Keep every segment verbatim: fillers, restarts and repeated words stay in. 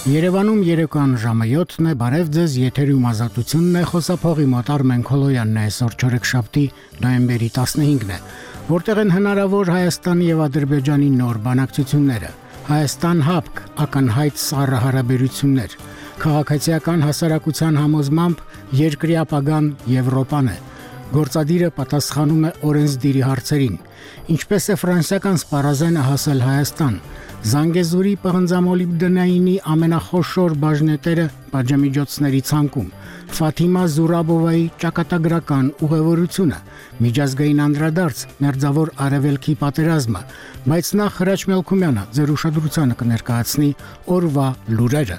Երևանում երեկոյան ժամը յոթն է, բարև ձեզ, եթերում ազատությունն է, խոսափողի մոտ Արմեն Քոլոյանն է, այսօր չորեքշաբթի նոյեմբերի տասնհինգն է, որտեղ են հնարավոր Հայաստանի եւ Ադրբեջանի նոր բանակցությունները, Հայաստան-Հապկ, ակնհայտ սառը հարաբերություններ, քաղաքացիական հասարակության համոզմամբ երկրի ապագան Եվրոպան է, գործադիրը պատասխանում է օրենսդիրի հարցերին, ինչպես է ֆրանսիական սպառազենը հասել Հայաստան, Զանգեզուրի պղնձամոլիբդենայինի ամենախոշոր բաժնետերը պատժամիջոցների ցանկում, Ֆաթիմա Զուրաբովայի ճակատագրական ուղևորությունը, միջազգային անդրադարձ, մերձավոր արևելքի պատերազմը, բայց նախ Հրաչ Մելքումյանը ձեր ուշադրությանը կներկայացնի օրվա լուրերը։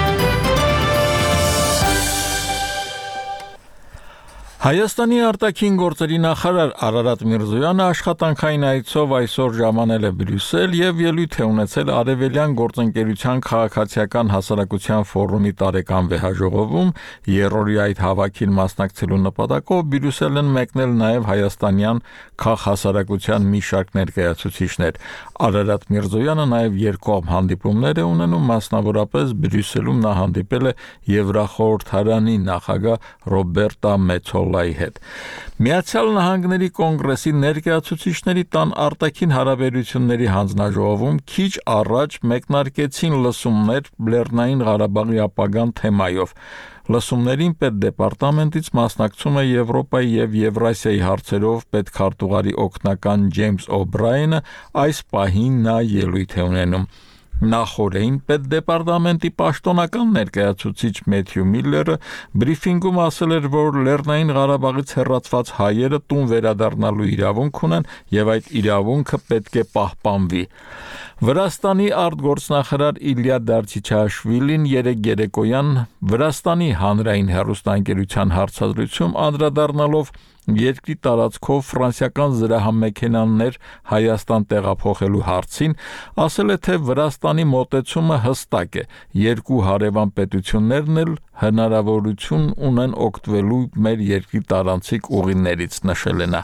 Հայաստանի արտաքին գործերի նախարար Արարատ Միրզոյանը աշխատանքային այցով այսօր ժամանել է Բրյուսել եւ ելույթ է ունեցել Արևելյան գործընկերության քաղաքացիական հասարակության ֆորումի տարեկան վեհաժողովում, երրորդի այդ հավաքին մասնակցելու նպատակով Բրյուսել են մեկնել նաեւ հայաստանյան քաղաքասարակության մի շարք ներկայացուցիչներ։ Արարատ Միրզոյանը նաեւ երկկողմ հանդիպումներ է ունենում, մասնավորապես Բրյուսելում նա հանդիպել է Եվրախորհրդարանի նախագահ Ռոբերտա Մեցոլայի հետ։ Միացյալ Նահանգների կոնգրեսի ներկայացուցիչների տան արտաքին հարաբերությունների հանձնաժողովում քիչ առաջ մեկնարկեցին լսումներ Լեռնային Ղարաբաղի ապագան թեմայով։ Լսումներին պետդեպարտամենտից մասնակցում է Եվրոպայի եւ Եվրասիայի հարցերով պետքարտուղարի օգնական Ջեյմս Օբրայենը, այս պահին նա ելույթ է ունենում։ Նախորդին պետդեպարտամենտի պաշտոնական ներկայացուցիչ Մեթյու Միլլերը բրիֆինգում ասել էր, որ Լեռնային Ղարաբաղից հեռացված հայերը տուն վերադառնալու իրավունք ունեն եւ այդ իրավունքը պետք է պահպանվի։ Վրաստանի արտգործնախարար Իլյա Դարչիչաշվիլին երեկ երեկոյան Վրաստանի հանրային հեռուստաընկերության հարցազրույցում անդրադառնալով երկրի տարածքով ֆրանսիական զրահամեքենաներ Հայաստան տեղափոխելու հարցին, ասել է, թե Վրաստանի մոտեցումը հստակ է, երկու հարևան պետություններն էլ հնարավորություն ունեն օգտվելու մեր երկրի տարանցիկ ուղիներից, նշել է նա։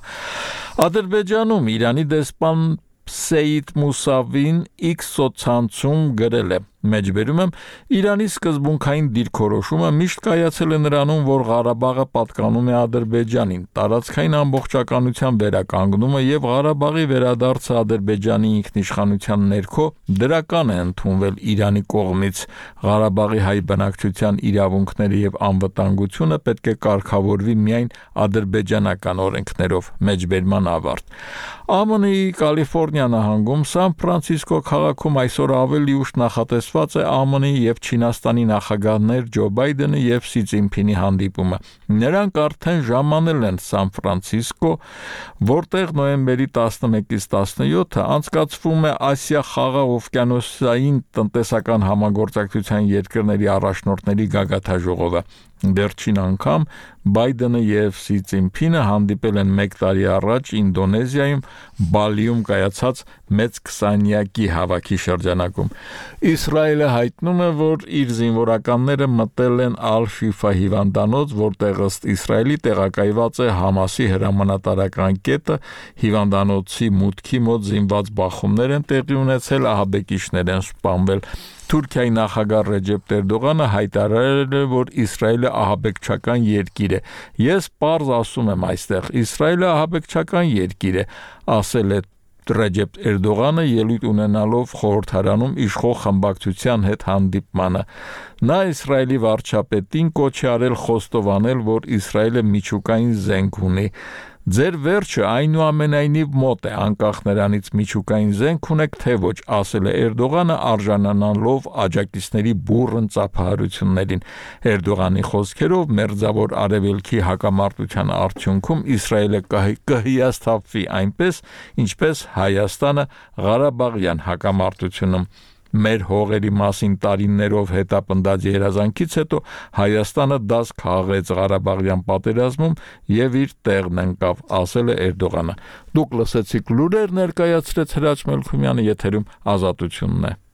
Ադրբեջանում Իրանի դեսպան Սեյիդ Մուսավին X սոցցանցում գրել է. Մեջբերում եմ, Իրանի սկզբունքային դիրքորոշումը միշտ կայացել է նրանում, որ Ղարաբաղը պատկանում է Ադրբեջանին, տարածքային ամբողջականության վերականգնումը եւ Ղարաբաղի վերադարձը Ադրբեջանի ինքնիշխանության ներքո դրական է ընդունվել Իրանի կողմից։ Ղարաբաղի հայ բնակչության իրավունքները եւ անվտանգությունը պետք է կարգավորվի միայն ադրբեջանական օրենքներով, մեջբերման ավարտ։ ԱՄՆ-ի Կալիֆոռնիա նահանգում Սան Ֆրանցիսկո քաղաքում այսօր ավելի ուշ նախատեսված է ԱՄՆ-ի եւ Չինաստանի նախագահներ Ջո Բայդենը եւ Սի Ցզինփինի հանդիպումը։ Նրանք արդեն ժամանել են Սան Ֆրանցիսկո, որտեղ նոյեմբերի տասնմեկից տասնյոթը անցկացվում է Ասիա-Խաղաղօվկիանոսային տնտեսական համագործակցության երկրների առաջնորդների գագաթնաժողովը։ Վերջին անգամ Բայդենը եւ Սի Ցզինփինը հանդիպել են մեկ տարի առաջ Ինդոնեզիայում Բալիում կայացած մեծ քսանյակի հավաքի շրջանակում։ Իսրայելը հայտնում է, որ իր զինվորականները մտել են Ալ-Շիֆա հիվանդանոց, որտեղ ըստ Իսրայելի տեղակայված է Համասի հրամանատարական կետը, հիվանդանոցի մուտքի մոտ զինված բախումներ են տեղի ունեցել, ահաբեկիչներ են սպանվել։ Թուրքիայի նախագահ Ռեջեփ Էրդողանը հայտարարել է, որ Իսրայելը ահաբեկչական երկիր է։ Ես պարզ ասում եմ այստեղ, Իսրայելը ահաբեկչական երկիր է, ասել է Ռեջեփ Էրդողանը ելույթ ունենալով խորհրդարանում իշխող խմբակցության հետ հանդիպմանը։ Նա Իսրայելի վարչապետին կոչ է արել խոստովանել, որ Իսրայելը միջուկային զենք ունի։ Ձեր վերջը այնուամենայնիվ մոտ է, անկախ նրանից միջուկային զենք ունեք թե ոչ, ասել է Էրդողանը արժանանալով աջակիցների բուռն ծափահարություններին։ Էրդողանի խոսքերով մերձավոր արևելքի հակամարտության արդյունքում Իսրայելը կհիասթափվի այնպես, ինչպես Հայաստանը Ղարաբաղյան հակամարտությունում։ Մեր հողերի մասին տարիներով հետապնդած երազանքից հետո Հայաստանը դաս քաղեց Ղարաբաղյան պատերազմում եւ իր տեղն ընկավ, ասել է Էրդողանը։ Դուք լսեցիք լուրեր, ներկայացրեց Հրաչ Մելքումյանը, եթերում Ազատությունն է։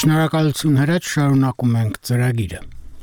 Շնորհակալություն հրաչ, շարունակում ենք ծրագիրը։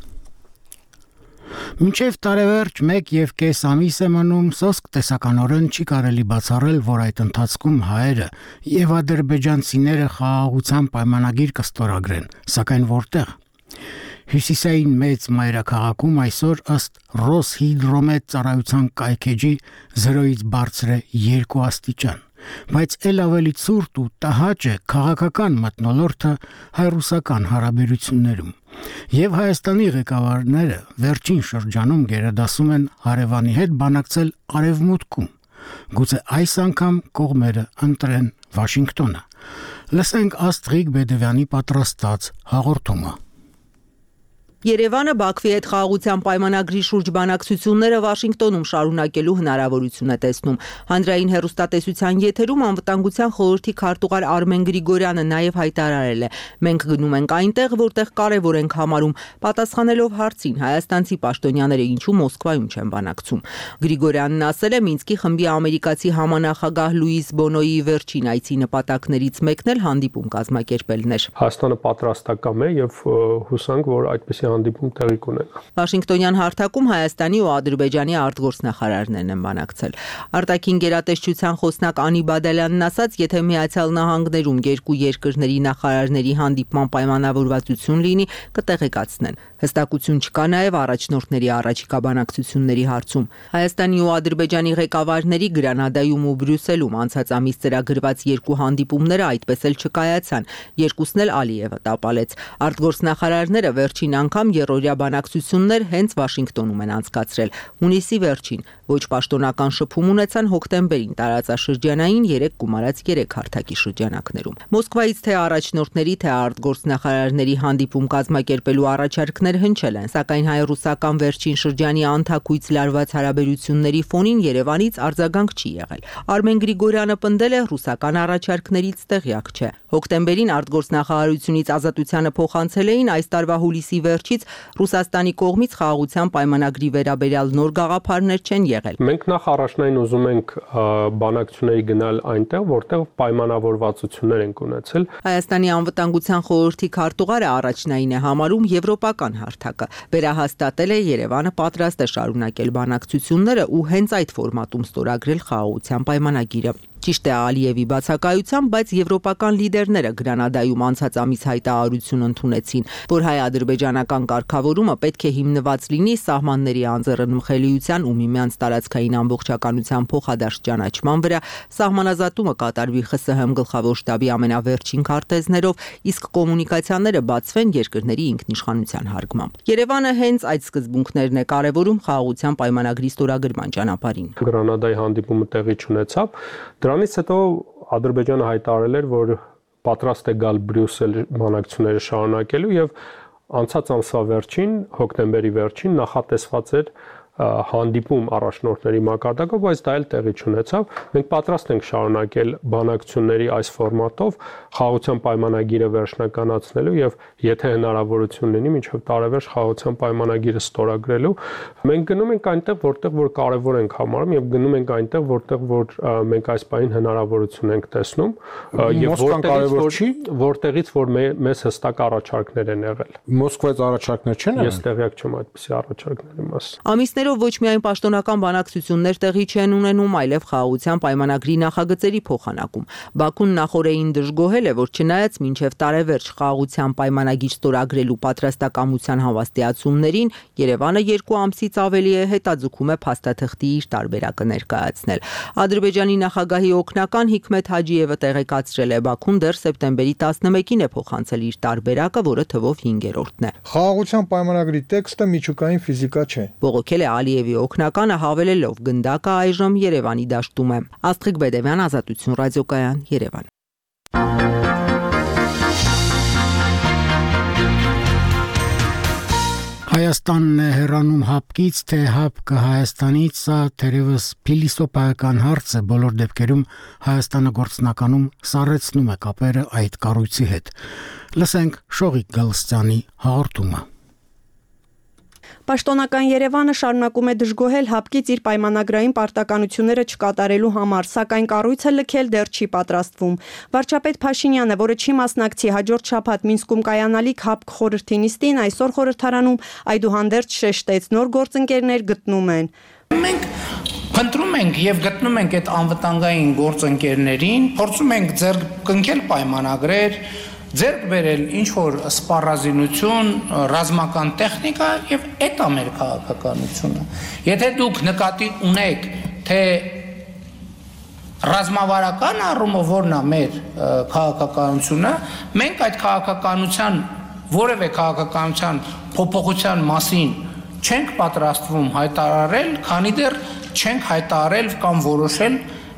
Մինչև տարեվերջ մեկ և կես ամիս է մնում, սոսկ տեսականորեն չի կարելի բացառել, որ այդ ընթացքում հայերը և ադրբեջանցիները խաղաղության պայմանագիր կստորագրեն, սակայն որտեղ։ Հյուսիսային մեծ մայրաքաղաքում այսօր ըստ Ռոսհիդրոմետ ծառայության կայքեջի զրոյից բարձր է երկու աստիճան, բայց էլ ավելի ցուրտ ու տհաճ է քաղաքական մթնոլորտը հայ-ռուսական հարաբերություններում։ Եվ Հայաստանի ղեկավարները վերջին շրջանում գերադասում են հարևանի հետ բանակցել արևմուտքում։ Գուցե այս անգամ կողմերը ընտրեն Վաշինգտոնը։ Լսենք Աստղիկ Բեդևյանի պատրաստած հաղորդումը։ Երևանը Բաքվի հետ խաղաղության պայմանագրի շուրջ բանակցությունները Վաշինգտոնում շարունակելու հնարավորություն է տեսնում։ Հանրային հեռուստատեսության եթերում անվտանգության խորհրդի քարտուղար Արմեն Գրիգորյանը նաև հայտարարել է. «Մենք գնում ենք այնտեղ, որտեղ կարևոր ենք համարում», պատասխանելով հարցին հայաստանցի պաշտոնյաները ինչու Մոսկվայում չեն բանակցում։ Գրիգորյանն ասել է Մինսկի խմբի ամերիկացի համանախագահ Լուիս Բոնոյի վերջին այցի նպատակներից մեկն էլ հանդիպում կազմակերպելն էր։ Հայաստանը պատրաստական է եւ հուսանք, որ այդպես հանդիպում տեղի կունենա։ Վաշինգտոնյան հարթակում Հայաստանի ու Ադրբեջանի արտգործնախարարներն են բանակցել։ Արտաքին գերատեսչության խոսնակ Անի Բադալյանն ասաց, եթե Միացյալ Նահանգներում երկու երկրների նախարարների հանդիպման պայմանավորվածություն լինի, կտեղեկացնեն։ Հստակություն չկա նաև առաջնորդների առաջիկա բանակցությունների հարցում։ Հայաստանի ու Ադրբեջանի ղեկավարների Գրանադայում ու Բրյուսելում անցած ամիս ծրագրված երկու հանդիպումները այդպես էլ չկայացան։ Երկուսն էլ Ալիևը տապալեց։ Արտգործնախարարները վերջին անգամ երրորդյա բանակցություններ հենց Վաշինգտոնում են անցկացրել։ Հունիսի վերջին ոչ պաշտոնական շփում ունեցան հոկտեմբերին տարածաշրջանային երեք գումարած երեք հարթակի շրջանակներում։ Մոսկվայից թե առաջնորդների, թե արտգործնախարարների հանդիպում կազմակերպելու առաջարկներ հնչել են, սակայն հայ-ռուսական վերջին շրջանի անթակույց լարված հարաբերությունների ֆոնին Երևանից արձագանք չի եղել։ Արմեն Գրիգորյանը պնդել է ռուսական առաջարկներից տեղյակ չէ։ Հոկտեմբերին արտգործնախարարությունից Ազատությանը փոխանցել էին այս տարվա հուլիսի վերջից Ռուսաստանի կողմից խաղաղության պայմանագրի վերաբերյալ նոր գաղափարներ չեն եղել։ Մենք նախ առաջնային ուզում ենք բանակցությունների գնալ այնտեղ, որտեղ պայմանավորվածություններ են ունեցել։ Հայաստանի անվտանգության խորհրդի քարտուղարը առաջնային է համարում եվրոպական հարթակը։ Վերահաստատել է Երևանը պատրաստ է շարունակել բանակցությունները ու հենց այդ ֆորմատում ստորագրել խաղաղության պայմանագիրը։ Ճիշտ է Ալիևի բացակայությամբ, բայց եվրոպական լիդերները Գրանադայում անցած ամիս հայտարարություն ընդունեցին, որ հայ-ադրբեջանական կարգավորումը պետք է հիմնված լինի սահմանների անձեռնմխելիության ու միմյանց տարածքային ամբողջականության փոխադարձ ճանաչման վրա, սահմանազատումը կատարվի ԽՍՀՄ գլխավոր շտաբի ամենավերջին քարտեզներով, իսկ կոմունիկացիաները բացվեն երկրների ինքնիշխանության հարգմամբ։ Երևանը հենց այդ սկզբունքներն է կարևորում խաղաղության պայմանագրի ստորագրման ճանապարհին։ Գրանադայի հանդիպումը տեղի չունեցավ։ Դրանից հետո Ադրբեջանը հայտարարել էր, որ պատրաստ է գալ Բրյուսել բանակցությունները շարունակելու եւ անցած ամսվա վերջին, հոկտեմբերի վերջին նախատեսված էր հանդիպում առաջնորդների մակարդակով, բայց դա էլ տեղի չունեցավ։ Մենք պատրաստ ենք շարունակել բանակցությունների այս ֆորմատով խաղաղության պայմանագիրը վերջնականացնելու եւ եթե հնարավորություն լինի մինչեւ տարեվերջ խաղաղության պայմանագիրը ստորագրելու։ Մենք գնում ենք այնտեղ, որտեղ որ կարևոր ենք համարում եւ գնում ենք այնտեղ, որտեղ որ մենք այս պահին հնարավորություն ենք տեսնում եւ որտեղից որ որտեղից որ մեզ հստակ առաջարկներ են եղել։ Մոսկվայից առաջարկներ չեն եղել։ Ես տեղյակ չեմ այդպիսի առաջարկների մասին։ Ամիսներով ոչ միայն պաշտոնական բանակցություններ տեղի չեն ունենում, այլև խաղաղության պայմանագրի նախագծերի փոխանակում։ Բաքուն նախօրեին դժգոհել է, որ չնայած մինչև տարեվերջ խաղաղության պայմանագիր ստորագրելու պատրաստակամության հավաստիացումներին, Երևանը երկու ամսից ավելի է հետաձգում է փաստաթղթի իր տարբերակը ներկայացնել։ Ադրբեջանի նախագահի օգնական Հիկմետ Հաջիևը տեղեկացրել է, Բաքուն դեռ սեպտեմբերի տասնմեկին է փոխանցել իր տարբերակը, որը թվով հինգերորդն է։ Խաղաղության պայմանագրի տեքստը միջուկային ֆիզիկա չէ։ Բողոքել է Ալիևի օգնականը հավելելով գնդակը այժմ Երևանի դաշտում է։ Աստղիկ Բեդևյան, Ազատություն ռադիոկայան, Երևան։ Հայաստանն է հեռանում հապկից, թե հապկը Հայաստանից, սա թերևս փիլիսոփայական հարց է, բոլոր դեպքերում Հայաստանը գործնականում սառեցնում է կապերը այդ կառույցի հետ։ Լսենք Շողիկ Գալստյանի հաղորդումը։ Պաշտոնական Երևանը շարունակում է դժգոհել ՀԱՊԿ-ից իր պայմանագրային պարտականությունները չկատարելու համար, սակայն կառույցը լքել դեռ չի պատրաստվում։ Վարչապետ Փաշինյանը, որը չի մասնակցի հաջորդ շաբաթ Մինսկում կայանալիք ՀԱՊԿ խորհրդի նիստին, այսօր խորհրդարանում այդուհանդերձ շեշտեց՝ նոր գործընկերներ գտնում են։ Մենք փնտրում ենք եւ գտնում ենք այդ անվտանգային գործընկերներին, փորձում ենք ձեռք կնքել պայմանագրեր, ձեռք բերել ինչ-որ սպառազինություն, ռազմական տեխնիկա եւ այդ է մեր քաղաքականությունը։ Եթե դուք նկատի ունեք, թե ռազմավարական առումով որն է մեր քաղաքականությունը, մենք այդ քաղաքականության որևէ քաղաքականության փոփոխության մասին չենք պատրաստվում հայտարարել, քանի դեռ չենք հայտարարել կամ որոշել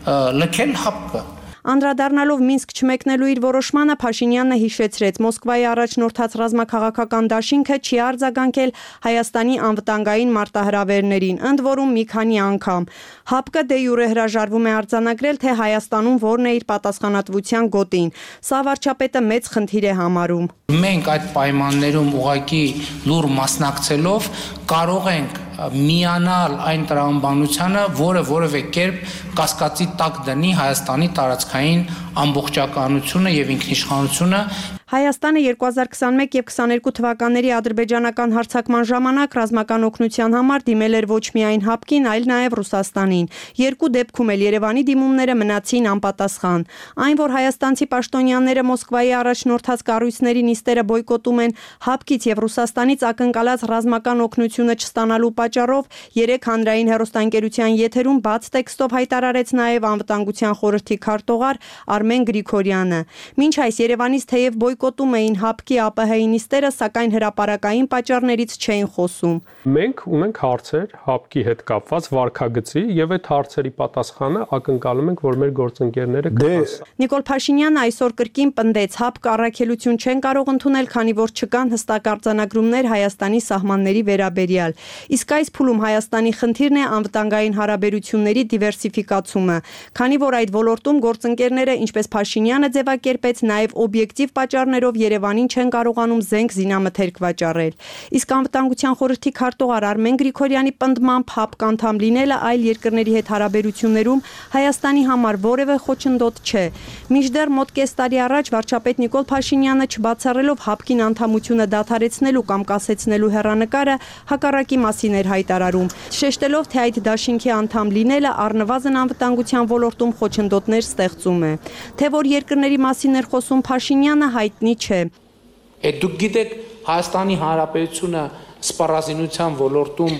լքել ՀԱՊԿ-ը։ Անդրադառնալով Մինսկ չմեկնելու իր որոշմանը, Փաշինյանը հիշեցրեց՝ Մոսկվայի առաջնորդած ռազմաքաղաքական դաշինքը չի արձագանքել Հայաստանի անվտանգային մարտահրավերներին, ընդ որում մի քանի անգամ։ ՀԱՊԿ-ը դե յուրե հրաժարվում է արձանագրել, թե Հայաստանում որն է իր պատասխանատվության գոտին։ Սա վարչապետը մեծ խնդիր է համարում։ Մենք այդ պայմաններում ուղղակի լուր մասնակցելով կարող ենք միանալ այն տրամաբանությանը, որը որևէ կերպ կասկածի տակ դնի Հայաստանի տարածքային ամբողջականությունը եւ ինքնիշխանությունը։ Հայաստանը երկու հազար քսաներեք եւ քսաներկու թվականների ադրբեջանական հարձակման ժամանակ ռազմական օգնության համար դիմել էր ոչ միայն ՀԱՊԿ-ին, այլ նաեւ Ռուսաստանին։ Երկու դեպքում էլ Երևանի դիմումները մնացին անպատասխան։ Այն, որ հայաստանցի պաշտոնյաները Մոսկվայի առաջնորդած կառույցների նիստերը բոյկոտում են ՀԱՊԿ-ից եւ Ռուսաստանից ակնկալած ռազմական օգնությունը չստանալու պատճառով, երեք հանրային հեռուստաընկերության եթերում բաց տեքստով հայտարարեց նաեւ անվտանգության խորհրդի քարտուղար Արմեն Գրիգորյանը։ Մինչ այս Երևանից թեև բոյկոտում էին ՀԱՊԿ-ի ԱՊՀ-ի նիստերը, սակայն հրապարակային պատճառներից չէին խոսում։ Մենք ունենք հարցեր ՀԱՊԿ-ի հետ կապված վարքագծի եւ այդ հարցերի պատասխանը ակնկալում ենք, որ մեր գործընկերները կտասնեն։ Նիկոլ Փաշինյանը այսօր կրկին պնդեց՝ ՀԱՊԿ առաքելություն չեն կարող ընդունել, քանի որ չկան հստակ արձանագրումներ Հայաստանի սահմանների վերաբերյալ։ Իսկ այս փուլում Հայաստանի խնդիրն է անվտանգային հարաբերությունների դիվերսիֆիկացումը, քանի որ այդ ոլորտում գործընկերները, ինչպես Փաշինյանը ձևակերպեց, նաեւ օբյեկտիվ պատճառներով Երևանին չեն կարողանում զենք զինամթերք վաճառել։ Իսկ անվտանգության խորհրդի քարտուղար Արմեն Գրիգորյանի պնդմամբ ՀԱՊԿ անդամ լինելը այլ երկրների հետ հարաբերություններում Հայաստանի համար որևէ խոչընդոտ չէ։ Մինչդեռ մոտ կես տարի առաջ վարչապետ Նիկոլ Փաշինյանը չբացառելով ՀԱՊԿ-ին անդամությունը դադարեցնելու կամ կասեցնելու հեռանկարը հակառակի մասին էր հայտարարում, շեշտելով, թե այդ դաշինքի անդամ լինելը առնվազն անվտանգության ոլորտում խոչընդոտներ ստեղծում է։ Թե որ երկրների մասին էր խոսում Փաշինյանը, հայտնի չէ։ Այդ դուք գիտեք, Հայաստանի Հանրապետությունը սպառազինության ոլորտում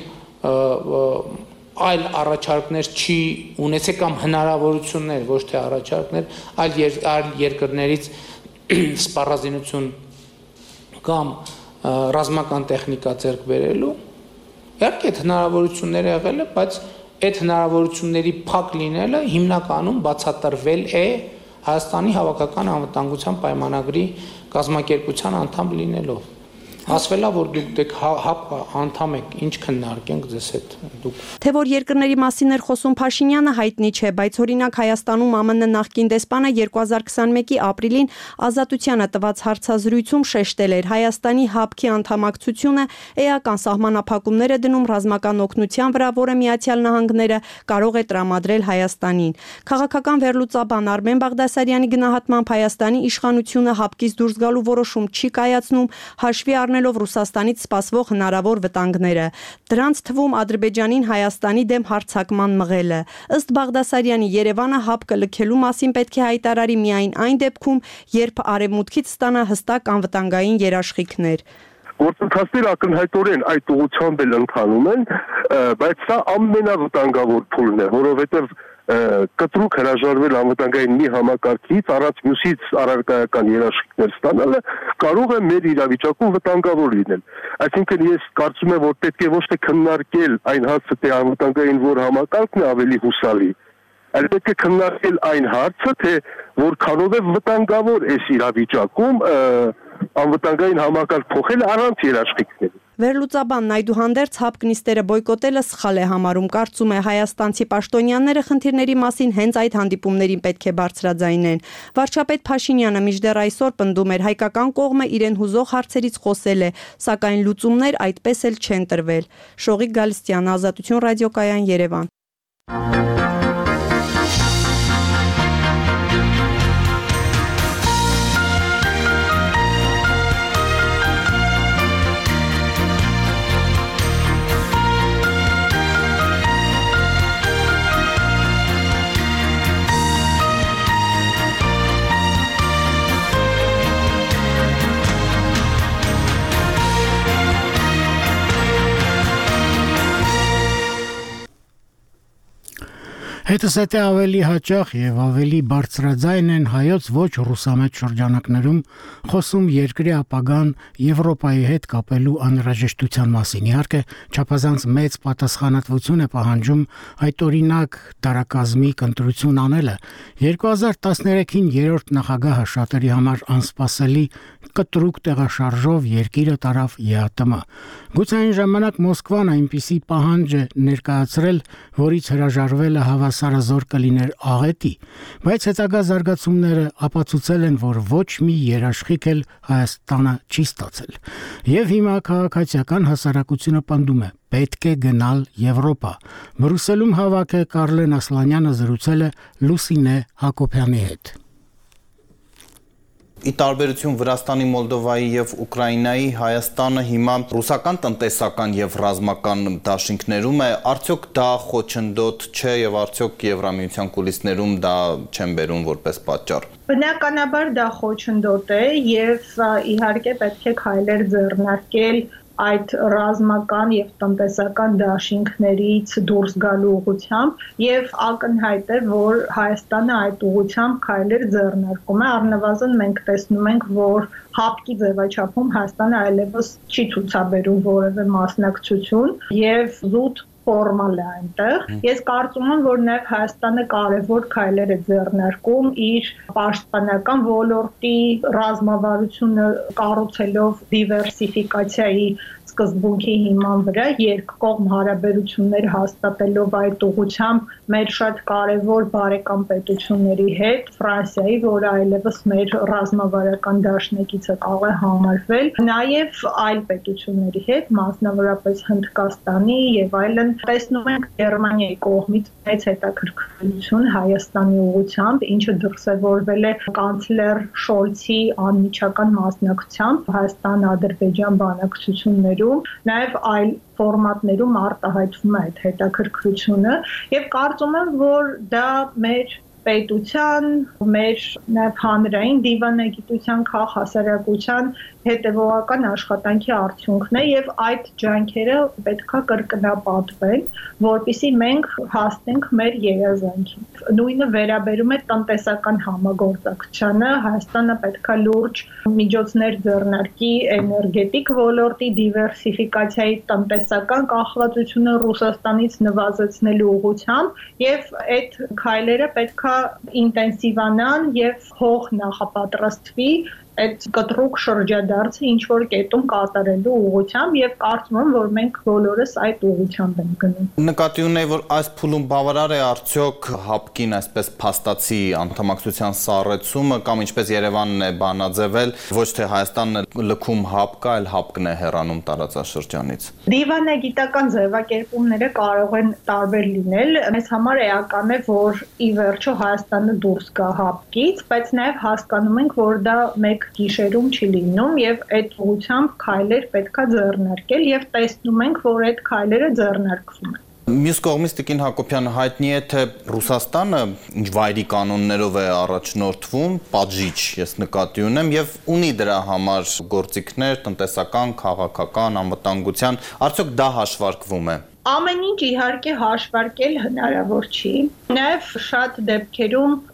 այլ առաջարկներ չի ունեցել կամ հնարավորություններ, ոչ թե առաջարկներ, այլ եր, երկրներից սպառազինություն կամ ռազմական տեխնիկա ձեռք բերելու։ Իհարկե այդ հնարավորությունները եղել է, բայց այդ հնարավորությունների փակ լինելը հիմնականում բացատրվել է Հայաստանի հավաքական անվտանգության պայմանագրի կազմակերպության անդամ լինելով։ Ասվել է, որ դուք ՀԱՊԿ անդամ եք, ինչ քննարկենք ձեզ հետ դուք։ Թե որ երկրների մասին էր խոսում Փաշինյանը, հայտնի չէ, բայց օրինակ Հայաստանում ԱՄՆ նախկին դեսպանը երկու հազար քսաներկի ապրիլին Ազատությանը տված հարցազրույցում շեշտել էր Հայաստանի ՀԱՊԿ-ի անդամակցությունը էական սահմանափակումներ է դնում ռազմական օգնության վրա, որը Միացյալ Նահանգները կարող է տրամադրել Հայաստանին։ Քաղաքական վերլուծաբան Արմեն Բաղդասարյանի գնահատմամբ Հայաստանի իշխանությունը ՀԱՊԿ-ից դուրս գալու որոշում չի կայացնում, հաշվի առնելով Ռուսաստանից սպասվող հնարավոր վտանգները։ Դրանց թվում Ադրբեջանին Հայաստանի դեմ հարձակման մղելը։ Ըստ Բաղդասարյանի, Երևանը ՀԱՊԿ-ը լքելու մասին պետք է հայտարարի միայն այն դեպքում, երբ արևմուտքից ստանա հստակ անվտանգային երաշխիքներ։ Գործընթացները ակնհայտորեն այդ ուղղությամբ էլ ընթանում են, բայց սա ամենավտանգավոր փուլն է, որովհետև կտրուկ հրաժարվել անվտանգային մի համակարգից առանց մյուսից առարկայական երաշխիքներ ստանալը կարող է մեր իրավիճակում վտանգավոր լինել։ Այսինքն ես կարծում եմ, որ պետք է ոչ թե քննարկել այն հարցը, թե անվտանգային որ համակարգն է ավելի հուսալի, այլ պետք է քննարկել այն հարցը, թե որքանով է վտանգավոր այս իրավիճակում անվտանգային համակարգ փոխել առանց երաշխիքների։ Վերլուծաբանն այդուհանդերձ հապկնիստերը բոյկոտելը սխալ է համարում, կարծում է հայաստանցի պաշտոնյաները խնդիրների մասին հենց այդ հանդիպումներին պետք է բարձրաձայնեն։ Վարչապետ Փաշինյանը մինչդեռ այսօր պնդում էր հայկական կողմը իրեն հուզող հարցերից խոսել է, սակայն լուծումներ այդպես էլ չեն տրվել։ Շողիկ Գալստյան, Ազատություն ռադիոկայան, Երևան։ Հետսեթե ավելի հաճախ եւ ավելի բարձրաձայն են հայոց ոչ ռուսամետ շրջանակներում խոսում երկրի ապագան Եվրոպայի հետ կապելու անհրաժեշտության մասին։ Իհարկե, չափազանց մեծ պատասխանատվություն է պահանջում այդօրինակ դարակազմի կընտրություն անելը։ երկու հազար տասներեքին երրորդ նախագահը շատերի համար անսպասելի կտրուկ տեղաշարժով երկիրը տարավ ԵԱՏՄ։ Գուցե այն ժամանակ Մոսկվան այնպիսի պահանջ է ներկայացրել, որից հրաժարվելը հավասարազոր կլիներ աղետի, բայց հետագա զարգացումները ապացուցել են, որ ոչ մի երաշխիք էլ Հայաստանը չի ստացել։ Եվ հիմա քաղաքացիական հասարակությունը պնդում է. պետք է գնալ Եվրոպա։ Բրուսելում հավաք է Կարլեն Ասլանյանը զրուցել է Լուսինե Հակոբյանի հետ։ Ի տարբերություն Վրաստանի, Մոլդովայի եւ Ուկրաինայի, Հայաստանը հիմա ռուսական տնտեսական եւ ռազմական դաշինքներում է, արդյոք դա խոչընդոտ չէ եւ արդյոք Եվրամիության կուլիսներում դա չեն բերում որպես պատճառ։ Բնականաբար դա խոչընդոտ է եւ իհարկե պետք է քայլեր ձեռնարկել այդ ռազմական եւ տնտեսական դաշինքներից դուրս գալու ուղղությամբ եւ ակնհայտ է, որ Հայաստանը այդ ուղղությամբ քայլեր ձեռնարկում է, առնվազն մենք տեսնում ենք, որ հապկի ձևաչափում Հայաստանը այլևս չի ցուցաբերում որևէ մասնակցություն եւ զուտ ֆորմալ է այնտեղ։ Ես կարծում եմ, որ նաև Հայաստանը կարևոր քայլեր է ձեռնարկում իր պաշտպանական ոլորտի ռազմավարությունը կառուցելով դիվերսիֆիկացիայի սկզբունքի հիման վրա, երկկողմ հարաբերություններ հաստատելով այդ ուղղությամբ մեր շատ կարևոր բարեկամ պետությունների հետ, Ֆրանսիայի, որը այլևս մեր ռազմավարական դաշնակիցը կարող է համարվել, նաև այլ պետությունների հետ, մասնավորապես Հնդկաստանի եւ այլն, տեսնում ենք Գերմանիայի կողմից մեծ հետաքրքրություն Հայաստանի ուղղությամբ, ինչը դրսևորվել է կանցլեր Շոլցի անմիջական մասնակցությամբ Հայաստան-Ադրբեջան բանակցություններում, նաև այլ ֆորմատներում արտահայտվում է այդ հետաքրքրությունը եւ կարծում եմ, որ դա մեր պետության, մեր նաև հանրային դիվանագիտության, քաղաքասարակության հետևողական աշխատանքի արդյունքն է եւ այդ ջանքերը պետքա կրկնապատվեն, որպեսզի մենք հասնենք մեր երազանքին։ Նույնը վերաբերում է տնտեսական համագործակցությանը, Հայաստանը պետքա լուրջ միջոցներ ձեռնարկի էներգետիկ ոլորտի դիվերսիֆիկացիայի, տնտեսական կախվածությունը Ռուսաստանից նվազեցնելու ուղղությամբ եւ այդ քայլերը պետքա ինտենսիվանան եւ հող նախապատրաստվի այդ կտրուկ շրջադարձը ինչ որ կետում կատարելու ուղղությամբ եւ կարծում եմ, որ մենք բոլորս այդ ուղղությամբ ենք գնում։ Նկատի ունեի, որ այս փուլում բավարար է արդյոք հապկին այսպես փաստացի անդամակցության սառեցումը կամ ինչպես Երևանն է բանաձևել, ոչ թե Հայաստանն է լքում հապկը, այլ հապկն է հեռանում տարածաշրջանից։ Դիվանագիտական ձևակերպումները կարող են տարբեր լինել։ Մեզ համար էական է, որ ի վերջո Հայաստանը դուրս գա հապկից, բայց նաեւ հասկանում ենք, որ դա մեկ գիշերում չի լինում եւ այդ ուղղությամբ քայլեր պետքա ձեռնարկել եւ տեսնում ենք, որ այդ քայլերը ձեռնարկվում են։ Մյուս կողմից Տիկին Հակոբյանը հայտնի է, թե Ռուսաստանը ինչ վայրի կանոններով է առաջնորդվում, պատժիչ ես նկատի ունեմ եւ ունի դրա համար գործիքներ, տնտեսական, քաղաքական, անվտանգության, արդյոք դա հաշվարկվում է։ Ամեն ինչ իհարկե հաշվարկել հնարավոր չի։ Նաև շատ դեպքերում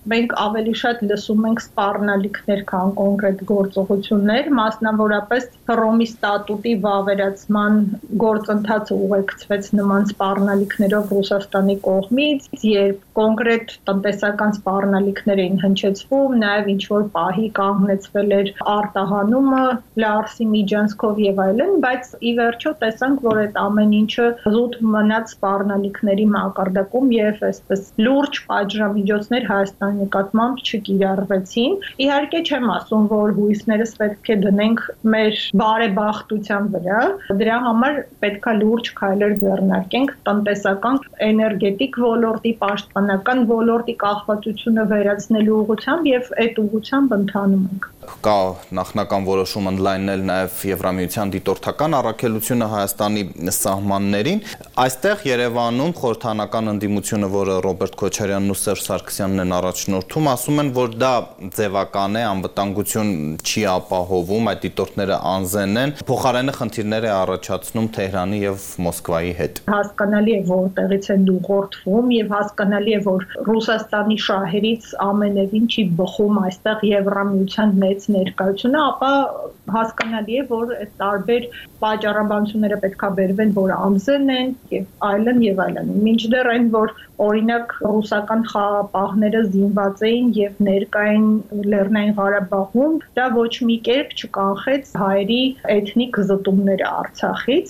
մենք ավելի շատ լսում ենք սպառնալիքներ, քան կոնկրետ գործողություններ, մասնավորապես Հռոմի ստատուտի վավերացման գործընթացը ուղեկցվեց նման սպառնալիքներով Ռուսաստանի կողմից, երբ կոնկրետ տնտեսական սպառնալիքներ էին հնչեցվում, նաև ինչ-որ պահի կանգնեցվել էր արտահանումը Լարսի միջանցքով եւ այլն, բայց ի վերջո տեսանք, որ այդ ամեն ինչը զուտ մնաց սպառնալիքների մակարդակում եւ այսպես լուրջ պատժամիջոցներ Հայաստանի նկատմամբ չկիրառվեցին։ Իհարկե չեմ ասում, որ հույսներս պետք է դնենք մեր բարեբախտության վրա, դրա համար պետքա լուրջ քայլեր ձեռնարկենք տնտեսական, էներգետիկ ոլորտի, պաշտպանական ոլորտի կախվածությունը վերացնելու ուղղությամբ եւ այդ ուղղությամբ ընթանում ենք։ Կա նախնական որոշում ընդլայնել նաև Եվրամիության դիտորդական առաքելությունը Հայաստանի սահմաններին։ Այստեղ Երևանում խորհրդանական ընդդիմությունը, որը Ռոբերտ Քոչարյանն ու Սերժ Սարգսյանն են առաջնորդում, ասում են, որ դա ձևական է, անվտանգություն չի ապահովում, այդ դիտորդները անզեն են, փոխարենը խնդիրներ է առաջացնում Թեհրանի եւ Մոսկվայի հետ։ Հասկանալի է, որտեղից են ուղղորդվում եւ հասկանալի է, որ Ռուսաստանի շահերից ամենևին չի բխում այստեղ Եվրամիության մեծ ներկայությունը, ապա հասկանալի է, որ այդ տարբեր պատճառաբանությունները պետքա բերվեն, որ անզեն են եւ այլն եւ այլն։ Մինչդեռ այն, որ օրինակ ռուսական խաղապահները զինված էին եւ ներկային Լեռնային Ղարաբաղում, դա ոչ մի կերպ չկանխեց հայերի էթնիկ զտումները Արցախից։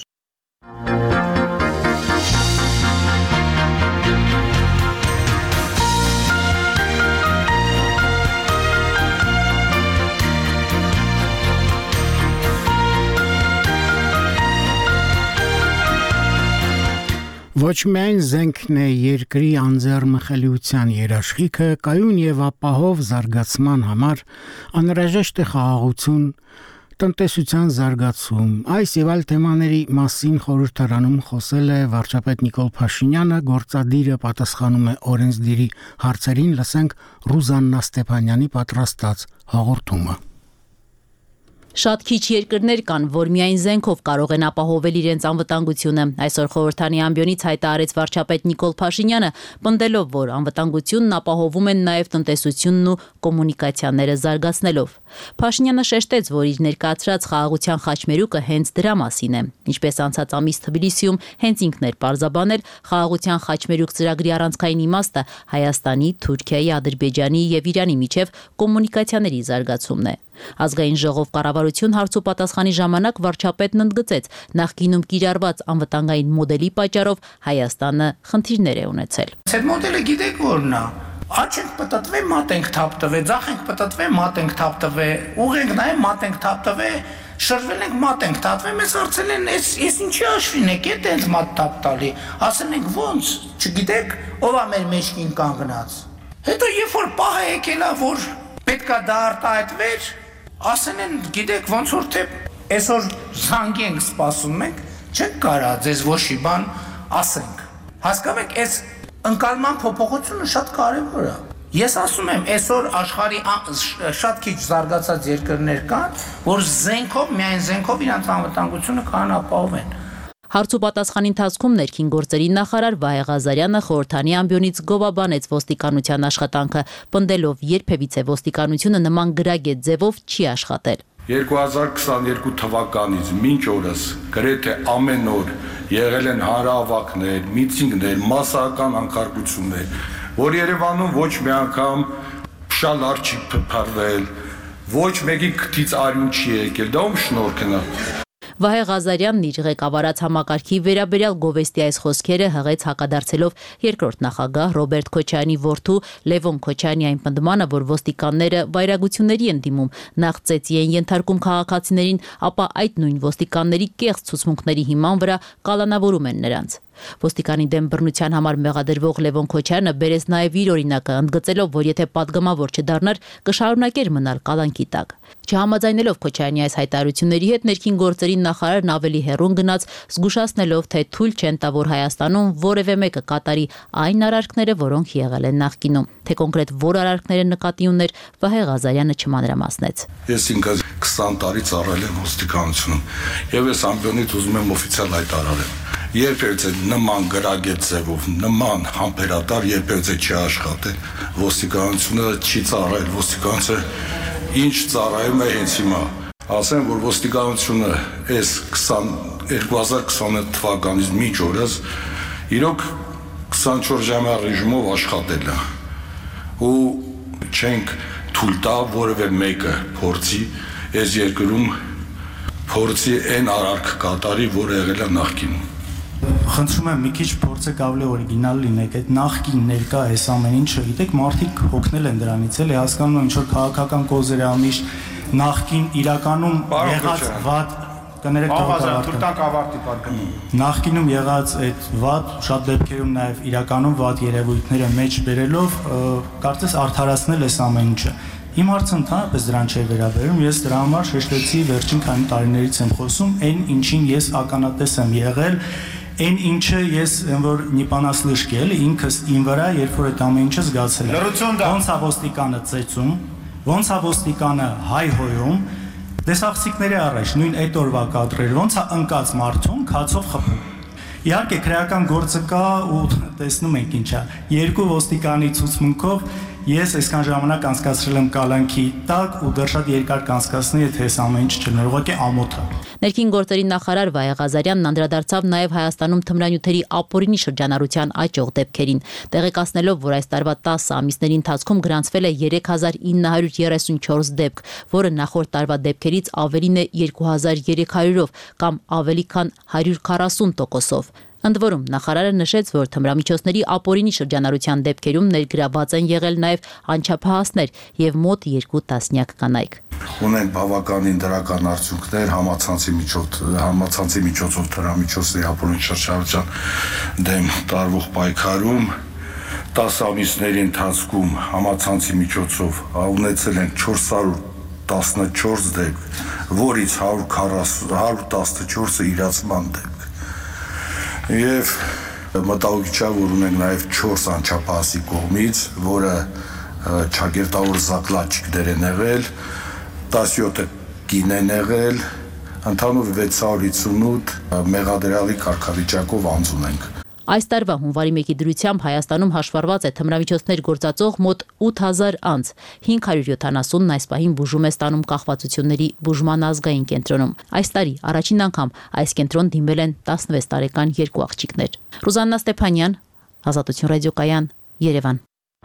Ոչ միայն զենքն է երկրի անձեռմխելիության երաշխիքը, կայուն եւ ապահով զարգացման համար անհրաժեշտ է խաղաղություն, տնտեսության զարգացում։ Այս եւ այլ թեմաների մասին խորհրդարանում խոսել է վարչապետ Նիկոլ Փաշինյանը, գործադիրը պատասխանում է օրենսդիրի հարցերին, լսենք Ռուզաննա Ստեփանյանի պատրաստած հաղորդումը։ Շատ քիչ երկրներ կան, որ միայն զենքով կարող են ապահովել իրենց անվտանգությունը։ Այսօր խորհրդանի ամբիոնից հայտարարեց վարչապետ Նիկոլ Փաշինյանը, պնդելով, որ անվտանգությունն ապահովում են նաև տնտեսությունն ու կոմունիկացիաները զարգացնելով։ Փաշինյանը շեշտեց, որ իր ներկայացրած խաղաղության խաչմերուկը հենց դրա մասին է։ Ինչպես անցած ամիս Թբիլիսիում հենց ինքն էր պարզաբանել, խաղաղության խաչմերուկ ծրագրի առանցքային իմաստը Հայաստանի, Թուրքիայի, Ադրբեջանի եւ Իրանի միջև կոմունիկացիաների զարգացումն է։ Ազգային ժողով կառավարություն հարց ու պատասխանի ժամանակ վարչապետն ընդգծեց, նախկինում կիրառված անվտանգային մոդելի պատճառով Հայաստանը խնդիրներ է ունեցել։ Այդ մոդելը գիտեք որն է։ Աչ ենք պտտվե, մատ ենք թափտվե, ձախ ենք պտտվե, մատ ենք թափտվե, ուղ ենք նայ, մատ ենք թափտվե, շրջվել ենք, մատ ենք թափտվե, մեզ հարցել են, էս էս ինչի աշվին եք, էդ ենք մատ թափ տալի։ Ասեն ենք ոնց, չգիտեք, ով է մեր մեջքին կանգնած։ Հետո երբ որ պահը եկել է, որ պետքա դա արտահայտվեր, ասեն են, գիտեք, ոնց որ թե այսօր զանգի ենք սպասում ենք, չենք կարա ձեզ ոչի բան ասենք։ Հասկանում եք, այս ընկալման փոփոխությունը շատ կարևոր է։ Ես ասում եմ, այսօր աշխարհի շատ քիչ զարգացած երկրներ կան, որ զենքով, միայն զենքով իրանց անվտանգությունը կարող ապահովեն։ Հարց ու պատասխանի ընթացքում ներքին գործերի նախարար Վահե Ղազարյանը խորհրդանի ամբիոնից գովաբանեց ոստիկանության աշխատանքը, պնդելով երբևիցե ոստիկանությունը նման գրագետ ձևով չի աշխատել։ երկու հազար քսաներկու թվականից մինչ օրս գրեթե ամեն օր եղել են հանրահավաքներ, միտինգներ, մասսական անկարգություններ, որ Երևանում ոչ մի անգամ փշալար չի փռվել, ոչ մեկի քթից արյուն չի եկել, դա ում շնորհքն է։ Վահե Ղազարյանն իր ղեկավարած համակարգի վերաբերյալ գովեստի այս խոսքերը հղեց հակադարձելով երկրորդ նախագահ Ռոբերտ Քոչարյանի որդու Լևոն Քոչարյանի այն պնդմանը, որ ոստիկանները վայրագությունների են դիմում, նախ ծեծի են ենթարկում քաղաքացիներին, ապա այդ նույն ոստիկանների կեղծ ցուցմունքների հիման վրա կալանավորում են նրանց։ Ոստիկանի դեմ բռնության համար մեղադրվող Լևոն Քոչարյանը բերեց նաև իր օրինակը, ընդգծելով, որ եթե падգամավոր չդառնար, կշարունակեր մնալ կալանքի տակ։ Չհամաձայնելով Քոչարյանի այս հայտարարությունների հետ, ներքին գործերի նախարարն ավելի հեռուն գնաց, զգուշացնելով, թե թույլ չեն տա, որ Հայաստանում որևէ մեկը կատարի այն արարքները, որոնք եղել են նախկինում։ Թե կոնկրետ որ արարքները նկատի ուներ, Վահե Ղազարյանը չմանրամասնեց։ Ես ինքս քսան տարի ծառայել եմ ոստիկանությունում, եւ ես ամբիոնից ուզում եմ օֆիցիալ հայտարարեմ։ երբևէ նման գրագետ ձևով, նման համբերատար երբևէ չի աշխատել, ոստիկանությունը չի ծառայել, ոստիկանությունը ինչ ծառայում է հենց հիմա։ Ասեմ, որ ոստիկանությունը այս երկու հազար քսաներորդ թվականից մինչ օրս իրոք քսանչորս ժամյա ռեժիմով աշխատել է ու չենք թույլ տա որևէ մեկը փորձի այս երկրում փորձի այն արարք կատարի, որը եղել է նախկինում։ Խնդրում եմ մի քիչ փորձեք ավելի օրիգինալ լինեք, այդ նախկին ներկա այս ամեն ինչը, գիտեք, մարդիկ հոգնել են դրանից, էլի հասկանում են, ինչ որ քաղաքական կոզեր ամիշ նախկին իրականում եղած վատ կներեք նախկինում եղած այդ վատ շատ դեպքերում նաև իրականում վատ երևույթները մեջ բերելով կարծես արդարացնել այս ամեն ինչը։ Իմ հարցը ընդհանրապես դրան չէ վերաբերում, ես դրա համար շեշտեցի վերջին քանի տարիներից եմ խոսում, այն ինչին ես ականատես եմ եղել, այն ինչը ես եմ որ նիպանասլիշկի էլի ինքս իմ վրա, երբ որ այդ ամեն ինչը զգացել եմ։ Ոնց է ոստիկանը ծեծում, ոնց է ոստիկանը հայհոյում, դեսախցիկների առաջ նույն այդ օրվա կադրերը, ոնց է ընկած մարդուն քացով խփում։ Իհարկե քրեական գործը կա ու տեսնում ենք ինչա։ Երկու ոստիկանի ցուցմունքով ես այսքան ժամանակ անցկացրել եմ կալանքի տակ ու դեռ շատ երկար կանցկացնի, եթե այս ամեն ինչ չլիներ, ուղղակի ամոթ է։ Ներքին գործերի նախարար Վայե Ղազարյանն անդրադարձավ նաև Հայաստանում թմրանյութերի ապօրինի շրջանառության աճող դեպքերին, տեղեկացնելով, որ այս տարվա տասը ամիսների ընթացքում գրանցվել է երեք հազար ինը հարյուր երեսունչորս դեպք, որը նախորդ տարվա դեպքերից ավելին է երկու հազար երեք հարյուրով կամ ավելի քան հարյուր քառասուն տոկոսով։ Ընդ որում, նախարարը նշեց, որ թմրամիջոցների ապօրինի շրջանառության դեպքերում ներգրաված են եղել նաև անչափահասներ եւ մոտ երկու տասնյակ կանայք։ Ունեն բավականին դրական արդյունքներ համացանցի միջոց համացանցի միջոցով թմրամիջոցների ապօրինի շրջանառության դեմ տարվող պայքարում տասը ամիսների ընթացքում համացանցի միջոցով ունեցել են չորս հարյուր տասնչորս դեպք, որից հարյուր տասնչորսը իրացման դեպք։ Եվ մտահոգիչ է, որ ունենք նաև չորս անչափահասի կողմից, որը ճակերտավոր զակլաչիկներ են եղել, տասնյոթը կին են եղել, ընդհանուր վեց հարյուր հիսունութ մեղադրյալի կարգավիճակով անձ ունենք։ Այս տարվա հունվարի մեկի դրությամբ Հայաստանում հաշվառված է թմրամիջոցներ գործածող մոտ ութ հազար անձ, հինգ հարյուր յոթանասունն այս պահին բուժում է ստանում կախվածությունների բուժման ազգային կենտրոնում։ Այս տարի առաջին անգամ այս կենտրոն դիմել են տասնվեց տարեկան երկու աղջիկներ։ Ռուզաննա Ստեփանյան, Ազատություն ռադիոկայան, Երևան։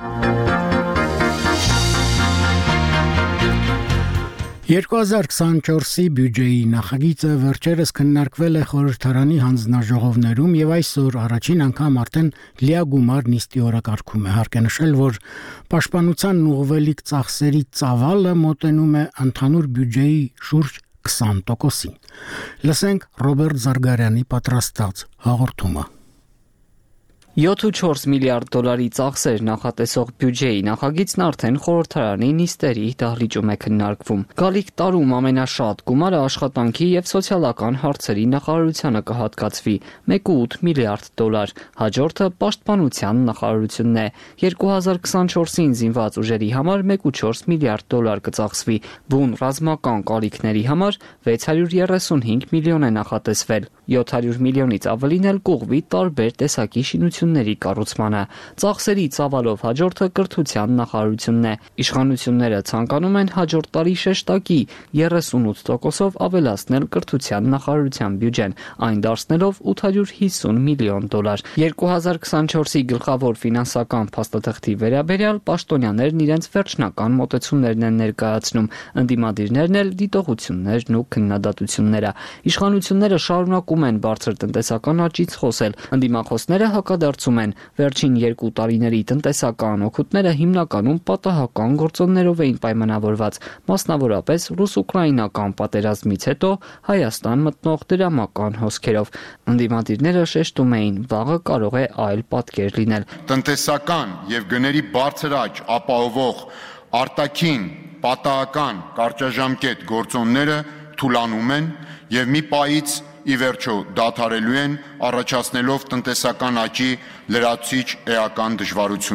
երկու հազար քսանչորսի բյուջեի նախագիծը վերջերս քննարկվել է խորհրդարանի հանձնաժողովներում եւ այսօր առաջին անգամ արդեն լիագումար նիստի օրակարգում է։ Հարկ է նշել, որ պաշտպանության ուղղվելիք ծախսերի ծավալը մոտենում է ընդհանուր բյուջեի շուրջ քսան տոկոսին։ Լսենք Ռոբերտ Զարգարյանի պատրաստած հաղորդումը։ յոթ ու չորս միլիարդ դոլարի ծախսեր նախատեսող բյուջեի նախագիծն արդեն խորհրդարանի նիստերի դահլիճում է քննարկվում։ Գալիք տարում ամենաշատ գումարը աշխատանքի եւ սոցիալական հարցերի նախարարությանը կհատկացվի՝ մեկ ու ութ միլիարդ դոլար, հաջորդը պաշտպանության նախարարությունն է։ երկու հազար քսանչորսին զինված ուժերի համար մեկ ու չորս միլիարդ դոլար կծախսվի, բուն ռազմական կարիքների համար վեց հարյուր երեսունհինգ միլիոն է նախատեսվել, յոթ հարյուր միլիոնից ավելին էլ կուղվի տարբեր տեսակի շինությունների կառուցմանը։ Ծախսերի ծավալով հաջորդը կրթության նախարարությունն է։ Իշխանությունները ցանկանում են հաջորդ տարի շեշտակի երեսունութ տոկոսով ավելացնել կրթության նախարարության բյուջեն, այն դարձնելով ութ հարյուր հիսուն միլիոն դոլար։ երկու հազար քսանչորսի գլխավոր ֆինանսական փաստաթղթի վերաբերյալ պաշտոնյաներն իրենց վերջնական մոտեցումներն են ներկայացնում, ընդդիմադիրներն էլ դիտողություններն ու քննադատությունները։ Իշխանությունները շարունակում են բարձր տնտեսական աճից խոսել, ընդդիմախոսները հակադարձում են։ Վերջին երկու տարիների տնտեսական օգուտները հիմնականում պատահական գործոններով էին պայմանավորված, մասնավորապես ռուս-ուկրաինական պատերազմից հետո Հայաստան մտնող դրամական հոսքերով։ Ընդդիմադիրները շեշտում էին, վաղը կարող է այլ պատկեր լինել։ Տնտեսական եւ գների բարձր աճ ապահովող արտաքին պատահական կարճաժամկետ գործոնները թուլանում են եւ մի պահից ի վերջո դադարելու են, առաջացնելով տնտեսական աճի լրացուցիչ էական դժվարություններ։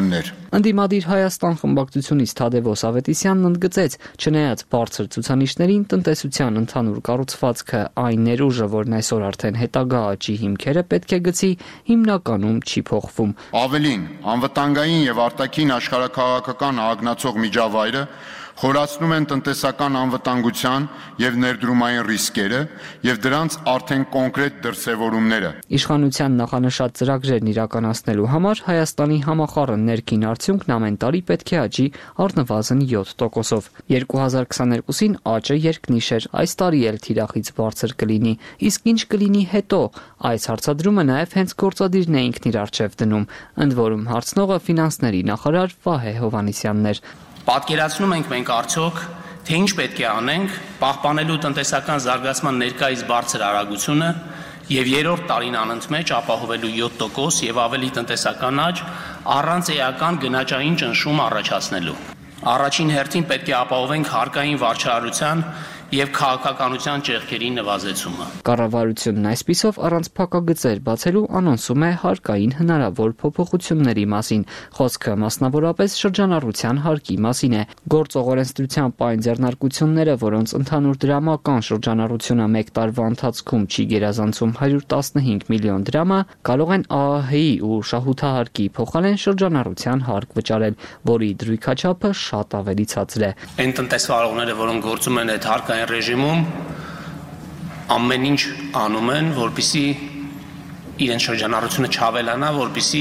Ընդդիմադիր Հայաստան խմբակցությունից Թադևոս Ավետիսյանն ընդգծեց, չնայած բարձր ցուցանիշներին, տնտեսության ընդհանուր կառուցվածքը այն ներուժը, որն այսօր արդեն հետագա աճի հիմքերը պետք է գցի, հիմնականում չի փոխվում։ Ավելին, անվտանգային եւ արտաքին աշխարհաքաղաքական ագնացող միջավայրը խորացնում են տնտեսական անվտանգության եւ ներդրումային ռիսկերը եւ դրանց արդեն կոնկրետ դրսեւորումները։ Իշխանության նախանշած ծրագրերն իրականացնելու համար Հայաստանի համախառն ներքին արդյունքն ամեն տարի պետք է աճի առնվազն յոթ տոկոսով։ երկու հազար քսաներկուսին աճը երկնիշ էր, այս տարի էլ թիրախից բարձր կլինի։ Իսկ ինչ կլինի հետո, այս հարցադրումը նաեւ հենց գործադիրն է ինքն իր առջև դնում, ընդ որում հարցնողը ֆինանսների նախարար Վահե Հովհաննիսյանն էր։ Պատկերացնում ենք մենք արդյոք, թե ինչ պետք է անենք, պահպանելու տնտեսական զարգացման ներկայիս բարձր արագությունը եւ երրորդ տարին անընդմեջ ապահովելու յոթ տոկոս եւ ավելի տնտեսական աճ առանց էական գնաճային ճնշում առաջացնելու։ Առաջին հերթին պետք է ապահովենք հարկային վարչարարության եւ քաղաքականության ճեղքերի նվազեցումը։ Կառավարությունն այսպիսով առանց փակագծեր բացելու անոնսում է հարկային հնարավոր փոփոխությունների մասին։ Խոսքը մասնավորապես շրջանառության հարկի մասին է։ Գործող օրենսդրության պայն ձեռնարկությունները, որոնց ընդհանուր դրամական շրջանառությունը մեկ տարվա ընթացքում չի գերազանցում հարյուր տասնհինգ միլիոն դրամը, կարող են ԱԱՀ-ի ու շահութահարկի փոխարեն շրջանառության հարկ վճարել, որի դրույքաչափը շատ ավելի ցածր է։ Այն տնտեսվարողները, որոնք գործում են այդ հարկային ռեժիմում, ամեն ինչ անում են, որպեսզի իրենց շրջանառությունը չավելանա, որպեսզի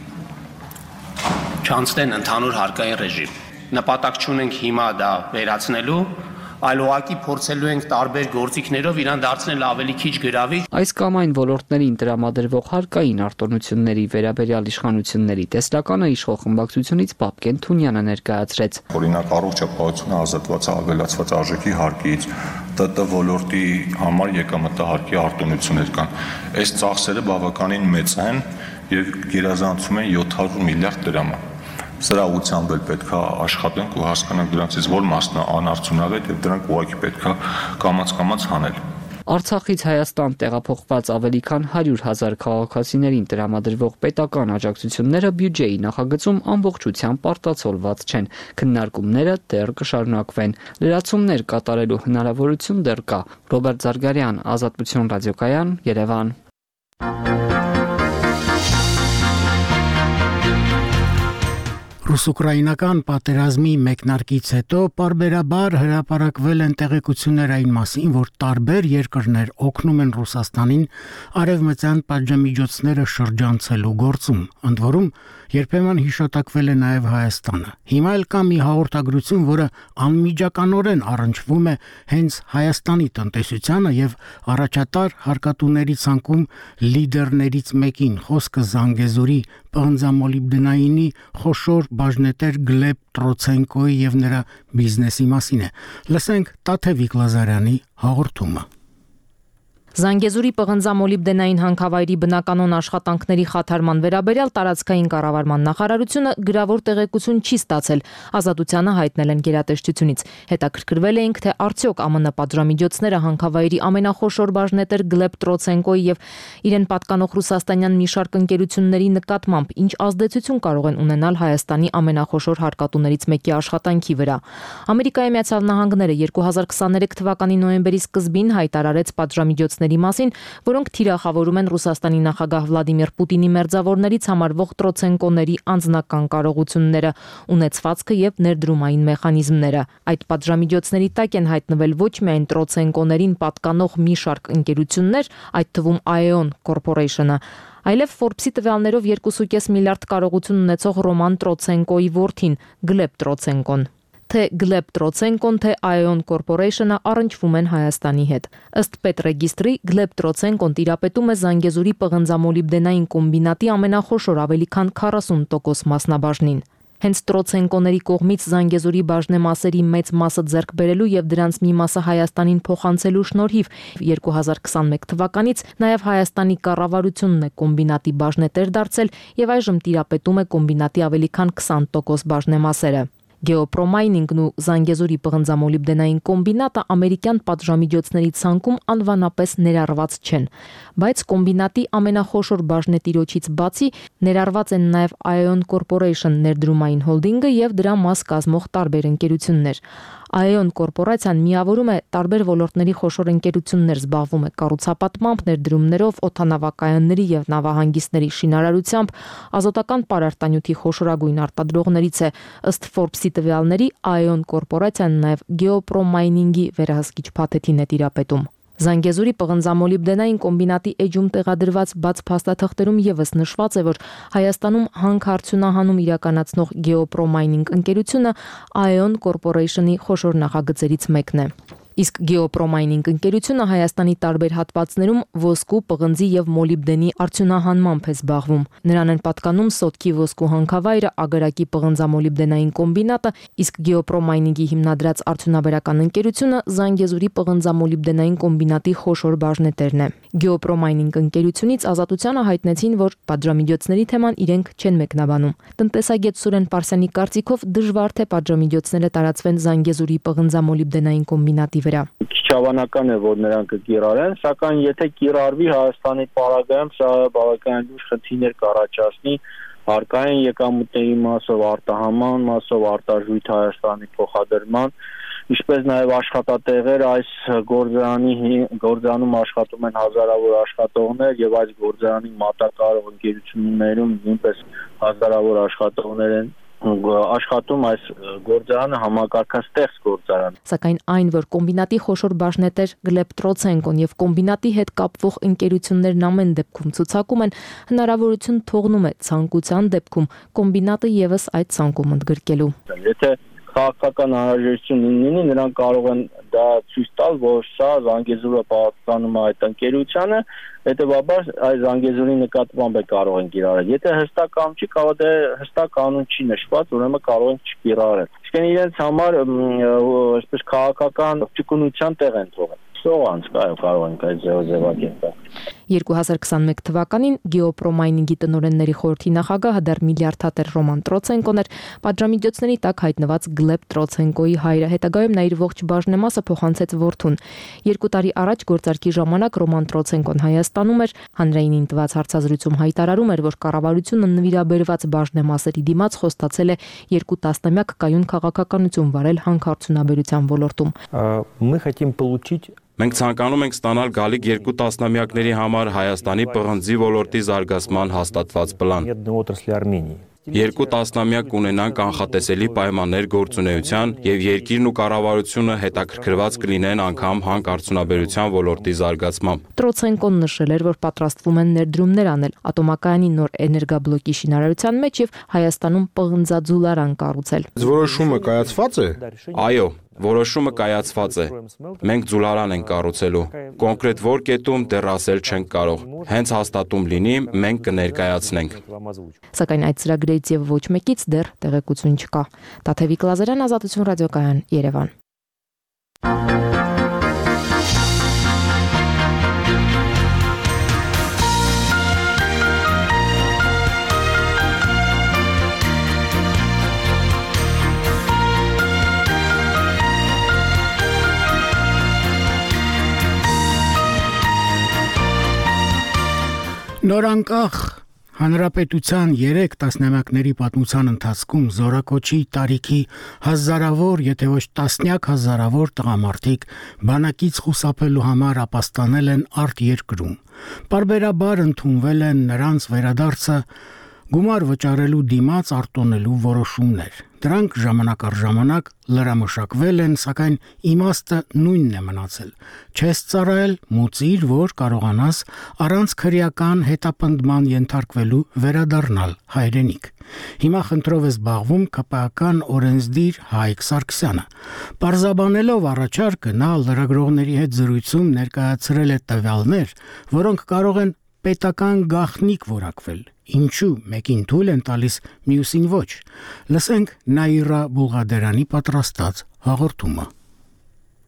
չանցնեն ընդհանուր հարկային ռեժիմ։ Նպատակ չունենք հիմա դա վերացնելու, այլ ուղղակի փորձելու ենք տարբեր գործիքներով իրան դարձնել ավելի քիչ գրավի։ Այս կամ այն ոլորտներին տրամադրվող հարկային արտոնությունների վերաբերյալ իշխանությունների տեսլականը իշխող խմբակցությունից Պապկեն Թունյանը ներկայացրեց։ Օրինակ առողջապահությունը ազատված է ավելացված արժեքի հարկից, ՏՏ ոլորտի համար եկամտահարկի արտոնություններ կան։ Այս ծախսերը բավականին մեծ են եւ գերազանցում են յոթ հարյուր միլիարդ դրամ։ Սրա ուղղությամբ էլ պետք է աշխատենք ու հասկանանք դրանցից որ մասն է անարդյունավետ եւ դրանք ուղղակի պետք է կամաց-կամաց հանել։ Արցախից Հայաստան տեղափոխված ավելի քան հարյուր հազար քաղաքացիներին տրամադրվող պետական աջակցությունները բյուջեի նախագծում ամբողջությամբ արտացոլված չեն։ Քննարկումները դեռ կշարունակվեն։ Լրացումներ կատարելու հնարավորություն դեռ կա։ Ռոբերտ Զարգարյան, Ազատություն ռադիոկայան, Երևան։ Ռուս-ուկրաինական պատերազմի մեկնարկից հետո պարբերաբար հրապարակվել են տեղեկություններ այն մասին, որ տարբեր երկրներ օգնում են Ռուսաստանին արևմտյան պատժամիջոցները շրջանցելու գործում, ընդ որում երբեմն հիշատակվել է նաև Հայաստանը։ Հիմա էլ կա մի հաղորդագրություն, որը անմիջականորեն առնչվում է հենց Հայաստանի տնտեսությանը եւ առաջատար հարկատուների ցանկում լիդերներից մեկին, խոսքը Զանգեզուրի պղնձամոլիբդենայինի խոշոր բաժնետեր Գլեբ Տրոցենկոյի եւ նրա բիզնեսի մասին է։ Լսենք Տաթևիկ Լազարյանի հաղորդումը։ Զանգեզուրի պղնձամոլիբդենային հանքավայրի բնականոն աշխատանքների խաթարման վերաբերյալ տարածքային կառավարման նախարարությունը գրավոր տեղեկություն չի ստացել, Ազատությանը հայտնել են գերատեսչությունից։ Հետաքրքրվել էինք, թե արդյոք ԱՄՆ պատժամիջոցները հանքավայրի ամենախոշոր բաժնետեր Գլեբ Տրոցենկոյի եւ իրեն պատկանող ռուսաստանյան մի շարք ընկերությունների նկատմամբ ինչ ազդեցություն կարող են ունենալ Հայաստանի ամենախոշոր հարկատուներից մեկի աշխատանքի վրա։ Ամերիկայի Միացյալ Նահանգները երկու հազար քսաներեք թվականի նոյեմբերի սկզբին հայտարարեց պատժամիջոցների մասին, որոնք թիրախավորում են Ռուսաստանի նախագահ Վլադիմիր Պուտինի մերձավորներից համարվող Տրոցենկոների անձնական կարողությունները, ունեցվածքը եւ ներդրումային մեխանիզմները։ Այդ պատժամիջոցների տակ են հայտնվել ոչ միայն Տրոցենկոներին պատկանող մի շարք ընկերություններ, այդ թվում Aeon Corporation-ը, այլև Forbes-ի տվյալներով երկու կoma պենս միլիարդ կարողություն ունեցող Ռոման Տրոցենկոյի որդին Գլեբ Տրոցենկոն։ Թե Գլեբ Տրոցենկոն, թե Aeon Corporation-ը առնչվում են Հայաստանի հետ։ Ըստ պետրեգիստրի Գլեբ Տրոցենկոն տիրապետում է Զանգեզուրի պղնձամոլիբդենային կոմբինատի ամենախոշոր ավելի քան քառասուն տոկոս մասնաբաժնին։ Հենց Տրոցենկոների կողմից Զանգեզուրի բաժնեմասերի մեծ մասը ձեռք բերելու եւ դրանց մի մասը Հայաստանին փոխանցելու շնորհիվ երկու հազար քսաներեք թվականից նաեւ Հայաստանի կառավարությունն է կոմբինատի բաժնետեր դարձել եւ այժմ տիրապետում է կոմբինատի ավելի քան քսան տոկոս բաժնեմասերը։ Գեոպրոմայնինգն ու Զանգեզուրի պղնձամոլիբդենային կոմբինատը ամերիկյան պատժամիջոցների ցանկում անվանապես ներառված չեն, բայց կոմբինատի ամենախոշոր բաժնետիրոջից բացի ներառված են նաև Ion Corporation ներդրումային հոլդինգը եւ դրա մաս կազմող տարբեր ընկերություններ։ Ion կորպորացիան միավորում է տարբեր ոլորտների խոշոր ընկերություններ, զբաղվում է կառուցապատմամբ, ներդրումներով, օդանավակայանների եւ նավահանգիստների շինարարությամբ, ազոտական պարարտանյութի խոշորագույն արտադրողներից է։ Ըստ Forbes-ի տվյալների Ion կորպորացիան նաեւ գեոպրոմայնինգի վերահսկիչ փաթեթին է տիրապետում։ Զանգեզուրի պղնձամոլիբդենային կոմբինատի էջում տեղադրված բաց փաստաթղթերում եւս նշված է, որ Հայաստանում հանքարդյունահանում իրականացնող գեոպրոմայնինգ ընկերությունը Ion Corporation-ի խոշոր նախագծերից մեկն է։ Իսկ գեոպրոմայնինգ ընկերությունը Հայաստանի տարբեր հատվածներում ոսկու, պղնձի եւ մոլիբդենի արդյունահանմամբ է զբաղվում։ Նրան են պատկանում Սոտքի ոսկու հանքավայրը, Ագարակի պղնձամոլիբդենային կոմբինատը, իսկ գեոպրոմայնինգի հիմնադրած արդյունաբերական ընկերությունը Զանգեզուրի պղնձամոլիբդենային կոմբինատի խոշոր բաժնետերն է։ Գեոպրոմայնինգ ընկերությունից Ազատությանը հայտնեցին, որ պատժամիջոցների թեման իրենք չեն մեկնաբանում։ Տնտեսագետ Սուրեն Պարսյանի կարծիքով դժվար թե պատժամիջոցները տարածվեն Զանգեզուրի պղնձամոլիբդենային կոմբինատի վրա։ Քիչ հավանական է, որ նրանք կկիրառեն, սակայն եթե կիրառվի Հայաստանի պարագայում, սա բավականին լուրջ խնդիրներ կառաջացնի հարկային եկամուտների մասով, արտահանման մասով, արտարժույթ Հայաստանի փոխադրման, ինչպես նաև աշխատատեղեր այս գործարանի գործանում աշխատում են հազարավոր աշխատողներ եւ այս գործարանի մատակարարող ընկերություններում նույնպես հազարավոր աշխատողներ են աշխատում այս գործարանը համակարգաստեղծ գործարան։ Սակայն այն, որ կոմբինատի խոշոր բաժնետեր Գլեբ Տրոցենկոն եւ կոմբինատի հետ կապվող ընկերություններն ամեն դեպքում ցուցակում են, հնարավորություն թողնում է ցանկության դեպքում կոմբինատը եւս այդ ցանկում ընդգրկելու։ Եթե քաղաքական անհրաժեշտություն լինի, նրանք կարող են դա ցույց տալ, որ սա Զանգեզուրը պատկանում է այդ ընկերությանը, հետեւաբար այս Զանգեզուրի նկատմամբ է կարող են կիրառել։ Եթե հստակ կան չի, կարող է հստակ կանոն չի նշված, ուրեմն կարող են չկիրառել։ Իսկ իրենց համար այսպես քաղաքական ճկունության տեղ են թողել։ Սողանց կարող են այդ ձևակերպել։ երկու հազար քսաներկու թվականին գեոպրոմայնինգի տնօրենների խորհրդի նախագահը դեռ միլիարդատեր Ռոման Տրոցենկոն էր, պատժամիջոցների տակ հայտնված Գլեբ Տրոցենկոյի հայրը, հետագայում նա իր ողջ բաժնեմասը փոխանցեց որդուն։ Երկու տարի առաջ գործարքի ժամանակ Ռոման Տրոցենկոն Հայաստանում էր, հանրայինին տված հարցազրույցում հայտարարում էր, որ կառավարությունը նվիրաբերված բաժնեմասերի դիմաց խոստացել է երկու տասնամյակ կայուն քաղաքականություն վարել հանքարդյունաբերության ոլորտում։ Мы хотим получить Մենք ցանկանում ենք ստանալ գալիք երկու տասնամյակների համար Հայաստանի պղնձի ոլորտի զարգացման հաստատված պլան։ Երկու տասնամյակ կունենան կանխատեսելի պայմաններ գործունեության եւ երկիրն ու կառավարությունը հետաքրքրված կլինեն անգամ հանքարդյունաբերության ոլորտի զարգացմամբ։ Տրոցենկոն նշել էր, որ պատրաստվում են ներդրումներ անել ատոմակայանի նոր էներգաբլոկի շինարարության մեջ եւ Հայաստանում պղնձաձուլարան կառուցել։ Որոշումը կայացված է։ Այո, որոշումը կայացված է։ Մենք ձուլարան ենք կառուցելու։ Կոնկրետ որ կետում դեռ ասել չենք կարող։ Հենց հաստատում լինի, մենք կներկայացնենք։ Սակայն այդ ծրագրերից եւ ոչ մեկից դեռ տեղեկություն չկա։ Տաթևիկ Լազարյան, Ազատություն ռադիոկայան, Երևան։ Նորանկախ Հանրապետության երեք տասնամյակների պատմության ընթացքում զորակոչի տարիքի հազարավոր, եթե ոչ տասնյակ հազարավոր տղամարդիկ բանակից խուսափելու համար ապաստանել են արտերկրում։ Պարբերաբար ընդունվել են նրանց վերադարձը գումար վճարելու դիմաց արտոնելու որոշումներ։ Դրանք ժամանակ առ ժամանակ լրամշակվել են, սակայն իմաստը նույնն է մնացել։ Չես ծառայել, մուծիր, որ կարողանաս առանց քրեական հետապնդման ենթարկվելու վերադառնալ հայրենիք։ Հիմա խնդրով է զբաղվում ԿՊԱ-ական օրենսդիր Հայկ Սարգսյանը։ Պարզաբանելով առաջարկը, նա լրագրողների հետ զրույցում ներկայացրել է տվյալներ, որոնք կարող են պետական գաղտնիք որակվել։ Ինչու մեկին թույլ են տալիս, մյուսին ոչ։ Լսենք Նաիրա Բուլղադերյանի պատրաստած հաղորդումը։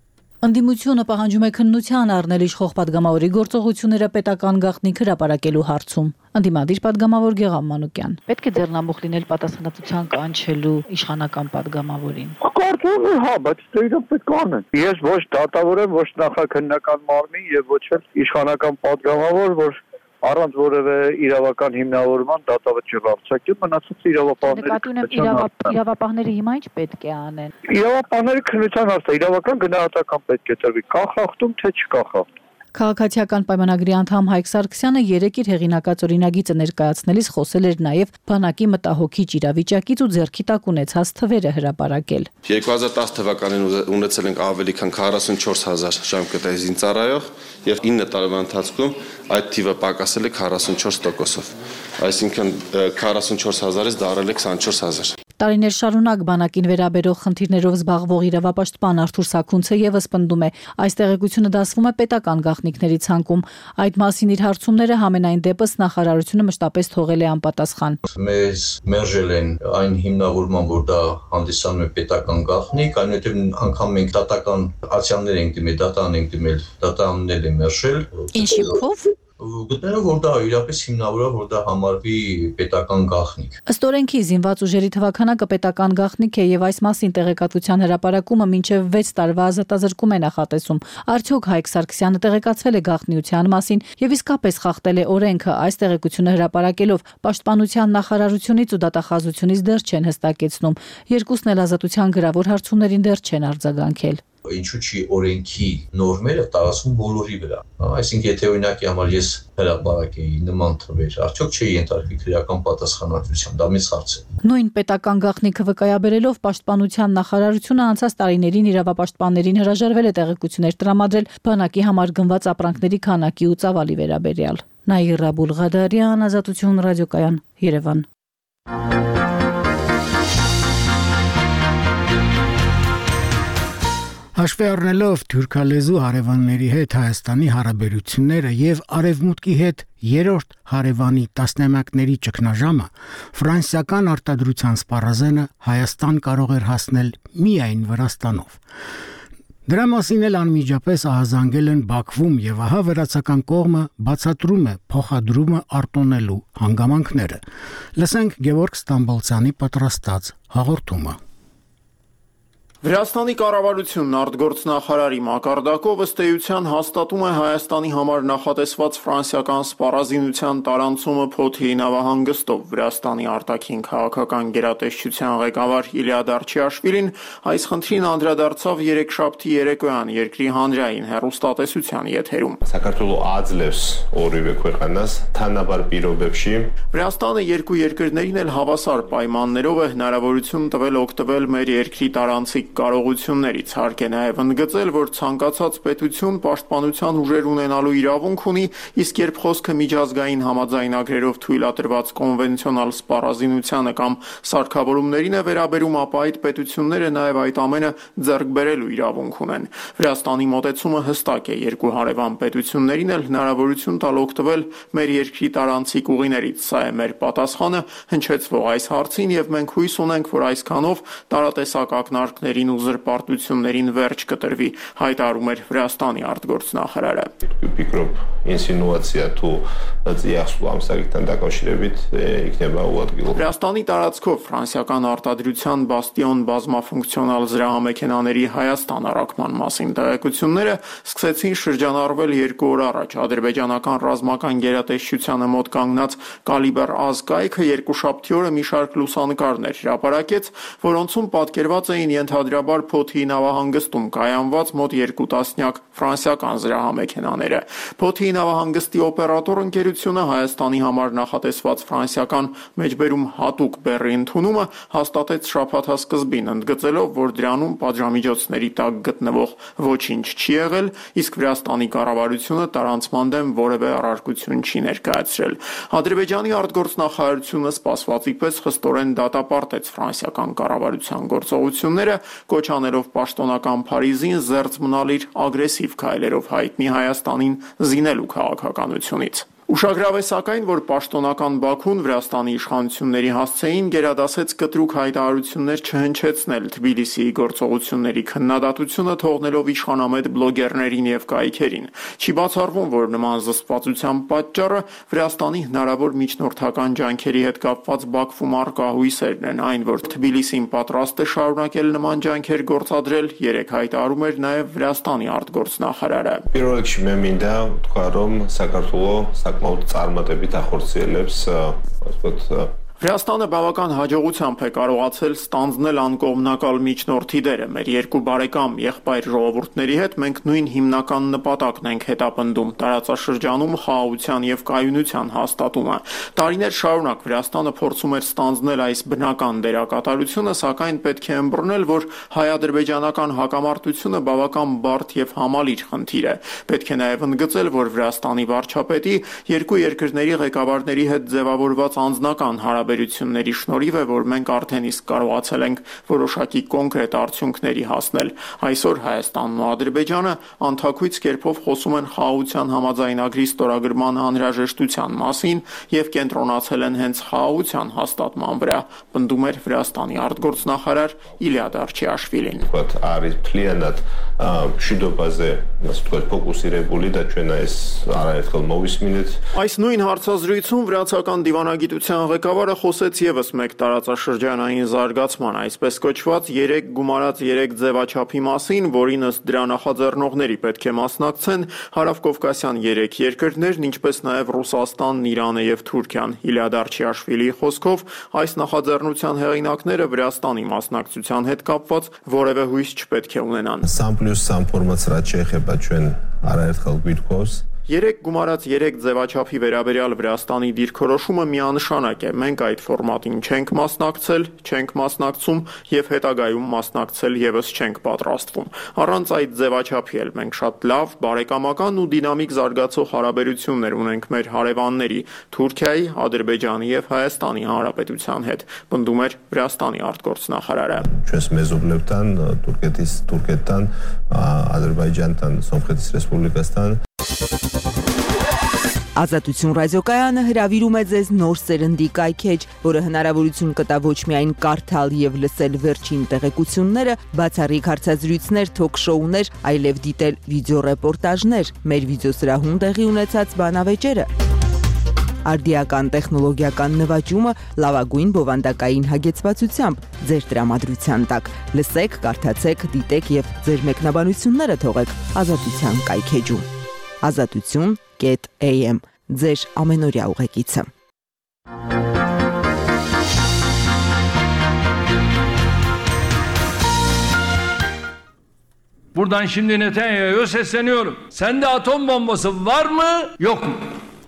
Ընդդիմությունը պահանջում է քննության առնել իշխող падգամավորի գործողությունները պետական գաղտնիք հրապարակելու հարցում։ Ընդդիմադիր падգամավոր Գեղամ Մանուկյան. Պետք է ձեռնամուխ լինել պատասխանատվության կանչելու իշխանական падգամավորին։ Կարծում եմ, հա, բայց դա իրոք պետք է անեն։ Ես ոչ դատավոր եմ, ոչ նախաքննական մարմին եւ ոչ էլ իշխանական падգամավոր, որ առանց որևէ իրավական հիմնավորման դատավճիռ արձակի, մնացած իրավապահները իրավապահները հիմա ինչ պետք է անեն։ Իրավապահները քննության հարցը իրավական գնահատական պետք է տրվի, կա խախտում, թե չկա խախտում։ Քաղաքացիական պայմանագրի անդամ Հայկ Սարգսյանը երեկ իր հեղինակած օրինագիծը ներկայացնելիս խոսել էր նաև բանակի մտահոգիչ իրավիճակից ու ձեռքի տակ ունեցած թվերը հրապարակել։ երկու հազար տասը թվականին ունեցել ենք ավելի քան քառասունչորս հազար ժամկետային զինծառայող եւ ինը տարվա ընթացքում այդ թիվը պակասել է քառասունչորս տոկոսով։ Այսինքն քառասունչորս հազարից դարել է քսանչորս հազար։ Տարիներ շարունակ բանակին վերաբերող խնդիրներով զբաղվող իրավապաշտպան Արթուր Սաքունցը եւս պնդում է, այս տեղեկությունը դասվում է պետական գաղտնիքների ցանկում։ Այդ մասին իր հարցումները համենայն դեպս նախարարությունը մշտապես թողել է անպատասխան։ Մեզ մերժել են այն հիմնավորման, որ դա հանդիսանում է պետական գաղտնիք, այնուհետև անգամ մենք դատական ացիաններ ենք դիմել, դատան ենք դիմել, դատաններ են մերժել։ Ինչի փով գտնելով որ դա իրապես հիմնավորը որ դա համարվի պետական գաղտնիք։ Ըստ օրենքի զինված ուժերի թվաքանակը պետական գաղտնիք է եւ այս մասին տեղեկատվության հրապարակումը մինչեւ վեց տարվա ազատազրկում է նախատեսում։ Արդյոք Հայկ Սարգսյանը տեղեկացվել է գաղտնիության մասին եւ իսկապես խախտել է օրենքը, այս տեղեկությունը հրապարակելով պաշտպանության նախարարությունից ու դատախազությունից դեռ չեն հստակեցնում։ Երկուսն էլ ազատության գրավոր հարցումներին դեռ չեն արձագանքել։ Ինչու՞ չի օրենքի նորմերը տարածվում բոլորի վրա։ Այսինքն եթե օրինակի համար ես հրապարակեի նման թվեր, արդյոք չէի ենթարկվի քրեական պատասխանատվության, դա մեծ հարց է։ Նույն պետական գաղտնիքը վկայաբերելով պաշտպանության նախարարությունը անցած տարիներին իրավապաշտպաններին հրաժարվել է տեղեկություններ տրամադրել բանակի համար գնված ապրանքների քանակի ու ծավալի վերաբերյալ։ Նաիրա Բուլղադարյան, Ազատություն ռադիոկայան, Երևան։ Հաշվի առնելով թուրքալեզու հարևանների հետ Հայաստանի հարաբերությունները եւ Արևմուտքի հետ երրորդ հարևանի տասնամյակների ճգնաժամը, ֆրանսիական արտադրության սպառազենը Հայաստան կարող էր հասնել միայն Վրաստանով։ Դրա մասին էլ անմիջապես ահազանգել են Բաքվում եւ ահա վրացական կողմը բացատրում է փոխադրումը արտոնելու հանգամանքները։ Լսենք Գևորգ Ստամբոլցյանի պատրաստած հաղորդումը։ Վրաստանի կառավարությունն արտգործնախարարի մակարդակով ըստ էության հաստատում է Հայաստանի համար նախատեսված ֆրանսիական սպառազինության տարանցումը Փոթիի նավահանգստով։ Վրաստանի արտաքին քաղաքական գերատեսչության ղեկավար Իլիա Դարչիաշվիլին այս խնդրին անդրադարձավ երեքշաբթի երեկոյան երկրի հանրային հեռուստատեսության եթերում։ Վրաստանը երկու երկրներին էլ հավասար պայմաններով է հնարավորություն տվել օգտվել մեր երկրի տարանցիկ կարողություններից, հարկ է նաև ընդգծել, որ ցանկացած պետություն պաշտպանության ուժեր ունենալու իրավունք ունի, իսկ երբ խոսքը միջազգային համաձայնագրերով թույլատրված կոնվենցիոնալ սպառազինությանը կամ սարքավորումներին է վերաբերում, ապա այդ պետությունները նաև այդ ամենը ձեռք բերելու իրավունք ունեն։ Վրաստանի մոտեցումը հստակ է, երկու հարևան պետություններին էլ հնարավորություն տալ օգտվել մեր երկրի տարանցիկ ուղիներից։ Սա է մեր պատասխանը հնչեցվող այս հարցին եւ մենք հույս ունենք, որ այսքանով տարատեսակ ակնարկների ու զրպարտություններին վերջ կտրվի, հայտարարում էր Վրաստանի արտգործնախարարը։ Վրաստանի տարածքով ֆրանսիական արտադրության բաստիոն բազմաֆունկցիոնալ զրահամեքենաների Հայաստան առաքման մասին տեղեկությունները սկսեցին շրջանառվել երկու օր առաջ։ Ադրբեջանական ռազմական գերատեսչությանը մոտ կանգնած Կալիբր ազգայքը երկուշաբթի օրը մի շարք լուսանկարներ հրապարակեց, որոնցում պատկերված էին ենթադրաբար Փոթիի նավահանգստում կայանված մոտ երկու տասնյակ ֆրանսիական զրահամեքենաները։ Փոթիի նավահանգստի օպերատոր ընկերությունը Հայաստանի համար նախատեսված ֆրանսիական մեջբերում հատուկ բեռի ընդունումը հաստատեց շաբաթա սկզբին, ընդգծելով, որ դրանում պատժամիջոցների տակ գտնվող ոչինչ չի եղել, իսկ Վրաստանի կառավարությունը տարանցման դեմ որևէ առարկություն չի ներկայացրել։ Ադրբեջանի արտգործնախարարությունը սպասվածի պես խստորեն դատապարտեց ֆրանսիական կառավարության գործողությունները, կոչ անելով պաշտոնական Փարիզին զերծ մնալ իր ագրեսիվ քայլերով հայտնի Հայաստանին զինելու քաղաքականությունից։ Ուշագրավ է սակայն, որ պաշտոնական Բաքուն Վրաստանի իշխանությունների հասցեին գերադասեց կտրուկ հայտարարություններ չհնչեցնել Թբիլիսիի գործողությունների քննադատությունը թողնելով իշխանամետ բլոգերներին եւ կայքերին։ Չի բացառվում, որ նման զսպվածության պատճառը Վրաստանի հնարավոր միջնորդական ջանքերի հետ կապված Բաքվում առկա հույսերն են, այն որ Թբիլիսին պատրաստ է շարունակել նման ջանքեր գործադրել, երեք հայտարարում էր նաեւ Վրաստանի արտգործնախարարը։ Პირველ რიგში მე მინდა თქვა, რომ საქართველოს საკმაოდ წარმატებით ახორციელებს, ასე ვთქვათ, Վրաստանը բավական հաջողությամբ է կարողացել ստանձնել անկողմնակալ միջնորդի դերը։ Մեր երկու բարեկամ եղբայր ժողովուրդների հետ մենք նույն հիմնական նպատակն ենք հետապնդում՝ տարածաշրջանում խաղաղության եւ կայունության հաստատումը։ Տարիներ շարունակ Վրաստանը փորձում էր ստանձնել այս բնական դերակատարությունը, սակայն պետք է ըմբռնել, որ հայ-ադրբեջանական հակամարտությունը բավական բարդ եւ համալիր խնդիր է։ Պետք է նաեւ ընդգծել, որ Վրաստանի վարչապետի երկու երկրների ղեկավարների հետ ձևավորված անձնական հարաբերությունները Վերությունների շնորհիվ է, որ մենք արդեն իսկ կարողացել ենք որոշակի կոնկրետ արդյունքների հասնել։ Այսօր Հայաստանն ու Ադրբեջանը անթաքույց կերպով խոսում են խաղաղության համաձայնագրի ստորագրման անհրաժեշտության մասին եւ կենտրոնացել են հենց խաղաղության հաստատման վրա, պնդում էր Վրաստանի արտգործնախարար Իլիա Դարչիաշվիլին։ Არის փլիանատ շիդոբազե, ասում ֆոկուսիրებული դա ჩვენ այս արայել մովիսմինից։ Այս նույն հարցազրույցում վրացական դիվանագիտության ղեկավարը խոսեց եւս մեկ տարածաշրջանային զարգացման, այսպես կոչված երեք գումարած երեք ձևաչափի մասին, որին ըստ դրա նախաձեռնողների պետք է մասնակցեն հարավկովկասյան երեք երկրներն, ինչպես նաեւ Ռուսաստանն, Իրանը եւ Թուրքիան։ Իլիա Դարչիաշվիլիի խոսքով այս նախաձեռնության հեղինակները Վրաստանի մասնակցության հետ կապված որևէ հույս չպետք է ունենան։ Սամ պլյուս սամ ֆորմացիա չեխե բաչեն արայել գույրկոս Երեք գումարած երեք ձևաչափի վերաբերյալ Վրաստանի դիրքորոշումը միանշանակ է։ Մենք այդ ֆորմատին չենք մասնակցել, չենք մասնակցում եւ հետագայում մասնակցել եւս չենք պատրաստվում։ Առանց այդ ձևաչափի էլ մենք շատ լավ, բարեկամական ու դինամիկ զարգացող հարաբերություններ ունենք մեր հարևանների Թուրքիայի, Ադրբեջանի եւ Հայաստանի Հանրապետության հետ, պնդում էր Վրաստանի արտգործնախարարը։ Չես մեզոբլևտան, Թուրքետից, Թուրքետան, Ադրբեջանտան, Սովետից Ռեսպուբլիկաստան Ազատություն ռադիոկայանը հրավիրում է ձեզ նոր սերնդի կայքեջ, որը հնարավորություն կտա ոչ միայն կարդալ եւ լսել վերջին տեղեկությունները, բացառիկ հարցազրույցներ, թոք-շոուներ, այլև դիտել վիդեոռեպորտաժներ, մեր վիդեոսրահում տեղի ունեցած բանավեճերը։ Արդիական տեխնոլոգիական նվաճումը լավագույն բովանդակային հագեցվածությամբ ձեր տրամադրության տակ։ Լսեք, կարդացեք, դիտեք եւ ձեր մեկնաբանությունները թողեք Ազատության կայքեջում։ Ազատություն կետ էյ էմ ձեր ամենօրյա ուղեկիցը։ Buradan şimdi Netanyahu'ya sesleniyorum. Sende atom bombası var mı, yok mu?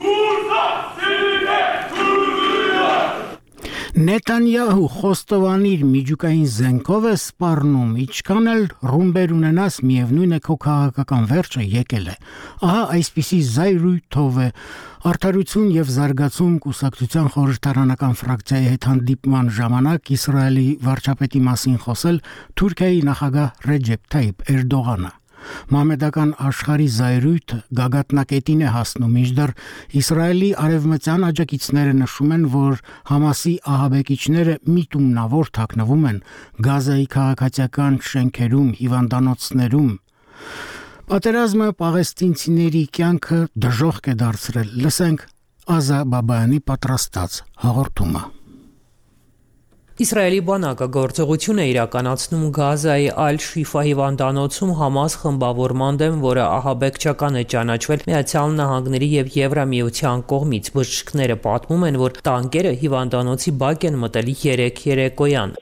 Նետանյահու խոստովանիր միջուկային զենքով է սպառնում, ինչքան էլ ռումբեր ունենաս միևնույն է քո քաղաքական վերջը եկել է։ Ահա այսպիսի զայրույթով է Արդարություն եւ զարգացում կուսակցության խորհրդարանական ֆրակցիայի հետ հանդիպման ժամանակ Իսրայելի վարչապետի մասին խոսել Թուրքիայի նախագահ Ռեջեփ Թայիփ Էրդողանը։ Մամեդական աշխարհի զայրույթը գագաթնակետին է հասնում, մինչդեռ Իսրայելի արևմտյան աջակիցները նշում են, որ Համասի ահաբեկիչները միտումնավոր թաքնվում են Գազայի քաղաքացիական շենքերում, հիվանդանոցներում։ Պատերազմը պաղեստինցիների կյանքը դժոխք է դարձրել։ Լսենք Ազա Բաբայանի պատրաստած հաղորդումը։ Իսրայելի բանակը գործողություն է իրականացնում Գազայի Ալ-Շիֆա հիվանդանոցում Համաս խմբավորման դեմ, որը ահաբեկչական է ճանաչվել Միացյալ Նահանգների եւ Եվրամիության կողմից։ Բժիշկները պատմում են, որ տանկերը հիվանդանոցի բակ են մտել երեք երեկոյան։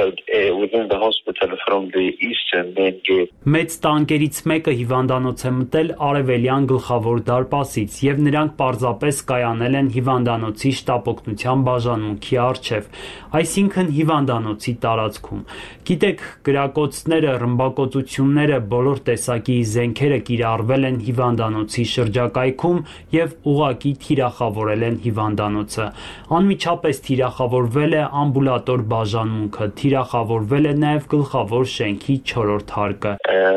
Մեծ տանկերից մեկը հիվանդանոց է մտել արևելյան գլխավոր դարպասից եւ նրանք պարզապես կայանել են հիվանդանոցի շտապօգնության բաժանմունքի առջև, այսինքն հիվանդանոցի տարածքում։ Գիտեք, գրակոծները, ռմբակոծությունները, բոլոր տեսակի զենքերը կիրառվել են հիվանդանոցի շրջակայքում եւ ուղղակի թիրախավորել են հիվանդանոցը։ Անմիջապես թիրախավորվել է ամբուլատոր բաժանմունքը, թիրախավորվել է նաև գլխավոր շենքի չորրորդ հարկը։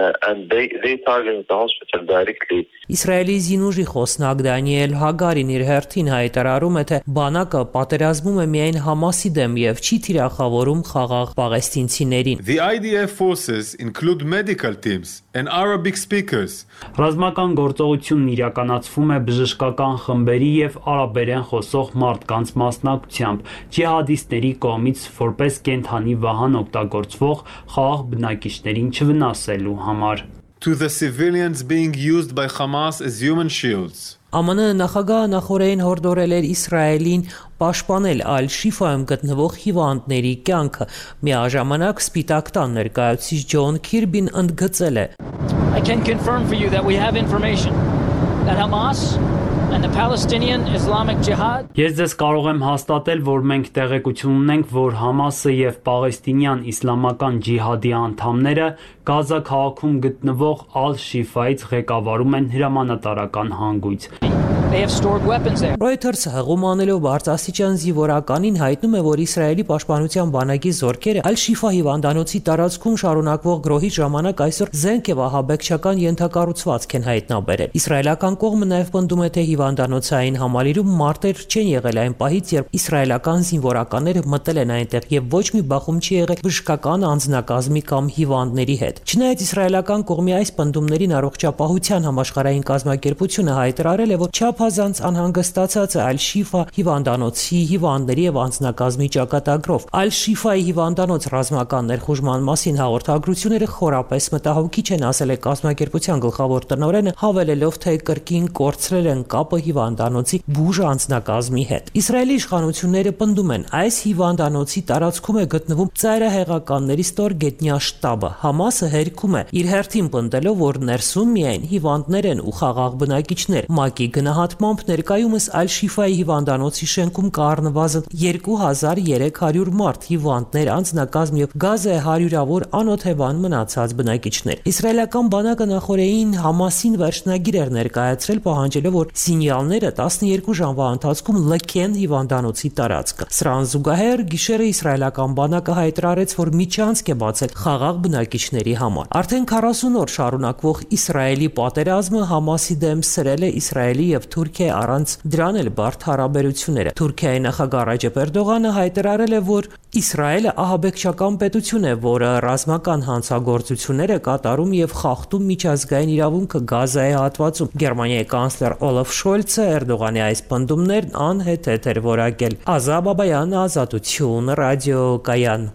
Իսրայելի զինուժի խոսնակ Դանիել Հագարին իր հերթին հայտարարում է, թե բանակը պատերազմում է միայն Համասի դեմ եւ չի թիրախավորում խաղաղ պաղեստինցիներին։ The I D F forces include medical teams and Arabic speakers. Ռազմական գործողությունն իրականացվում է բժշկական խմբերի եւ արաբերեն խոսող մարդկանց մասնակցությամբ, ջիհադիստների կողմից որպես կենթանի վահան օգտագործվող խաղաղ բնակիչներին չվնասելու համար։ To the civilians being used by Hamas as human shields. Ամն նախագահը նախորդին հորդորել էր Իսրայելին պաշտպանել Ալ-Շիֆայում գտնվող հիվանդների կյանքը։ Միաժամանակ Սպիտակ տան ներկայացուցիչ Ջոն Քիրբին ընդգծել է. I can confirm for you that we have information that Hamas and the Palestinian Islamic Jihad. Ես ձեզ կարող եմ հաստատել, որ մենք տեղեկություն ունենք, որ Համասը եւ Պաղեստինյան իսլամական ջիհադի անդամները Գազա քաղաքում գտնվող Ալ-Շիֆայից ղեկավարում են հրամանատարական հանգույց։ They have stored weapons there. Reuters-ը հղում անելով բարձրաստիճան զինվորականին հայտնում է, որ Իսրայելի պաշտպանության բանակի զորքերը Ալ-Շիֆա հիվանդանոցի տարածքում շարունակվող գրոհի ժամանակ այսօր զենք եւ ահաբեկչական ենթակառուցվածք են հայտնաբերել։ Իսրայելական կողմը նաեւ պնդում է, թե հիվանդանոցային համալիրում մարտեր չեն եղել այն պահից, երբ իսրայելական զինվորականները մտել են այնտեղ եւ ոչ մի բախում չի եղել բժշկական անձնակազմի կամ հիվանդների հետ։ Չնայած իսրայելական կողմի այս պնդումներին առողջապահության համաշխարհային կազմակերպությունը հայտարարել է, որ չափազանց անհանգստացած է Ալ-Շիֆա հիվանդանոցի հիվանդների եւ անձնակազմի ճակատագրով։ Ալ-Շիֆայի հիվանդանոց ռազմական ներխուժման մասին հաղորդագրությունները խորապես մտահոգիչ են, ասել է կազմակերպության գլխավոր տնօրենը, հավելելով, թե կրկին կորցրել են կապը հիվանդանոցի բուժ անձնակազմի հետ։ Իսրայելի իշխանությունները պնդում են, այս հիվանդանոցի տարածքում է գտնվում ծայրահեղականների ստորգետնյա շտաբը։ Համասը հերքում է, իր հերթին պնդելով, որ ներսում միայն հիվանդներ են ու խաղաղ բնակիչներ։ ՄԱԿ-ի գնահատմամբ ներկայումս Ալ-Շիֆայի հիվանդանոցի շենքում կա առնվազն երկու հազար երեք հարյուր մարդ, հիվանդներ, անձնակազմ եւ գազե հարյուրավոր անօթևան մնացած բնակիչներ։ Իսրայելական բանակը նախորդին Համասին վերջնագիր էր ներկայացրել, պահանջելով, որ զինյալները տասներկու ժամվա ընթացքում լքեն հիվանդանոցի տարածքը։ Սրան զուգահեռ գիշերը իսրայելական բանակը հայտարարեց, որ միջանցք է բացել խաղաղ բնակիչների համար։ Արդեն քառասուն օր շարունակվող Իսրայելի պատերազմը Համասի դեմ սրել է Իսրայելի եւ Թուրքիայի առանց դրան էլ բարդ հարաբերությունները։ Թուրքիայի նախագահ Ռաջեփ Էրդողանը հայտարարել է, որ Իսրայելը ահաբեկչական պետություն է, որը ռազմական հանցագործություններ է կատարում եւ խախտում միջազգային իրավունքը Գազայի հատվածում։ Գերմանիայի կանցլեր Օլաֆ Շոլցը Էրդողանի այս պնդումներն անհեթեթ էր որակել։ Ազա Բաբայան, Ազատություն, ռադիոկայան։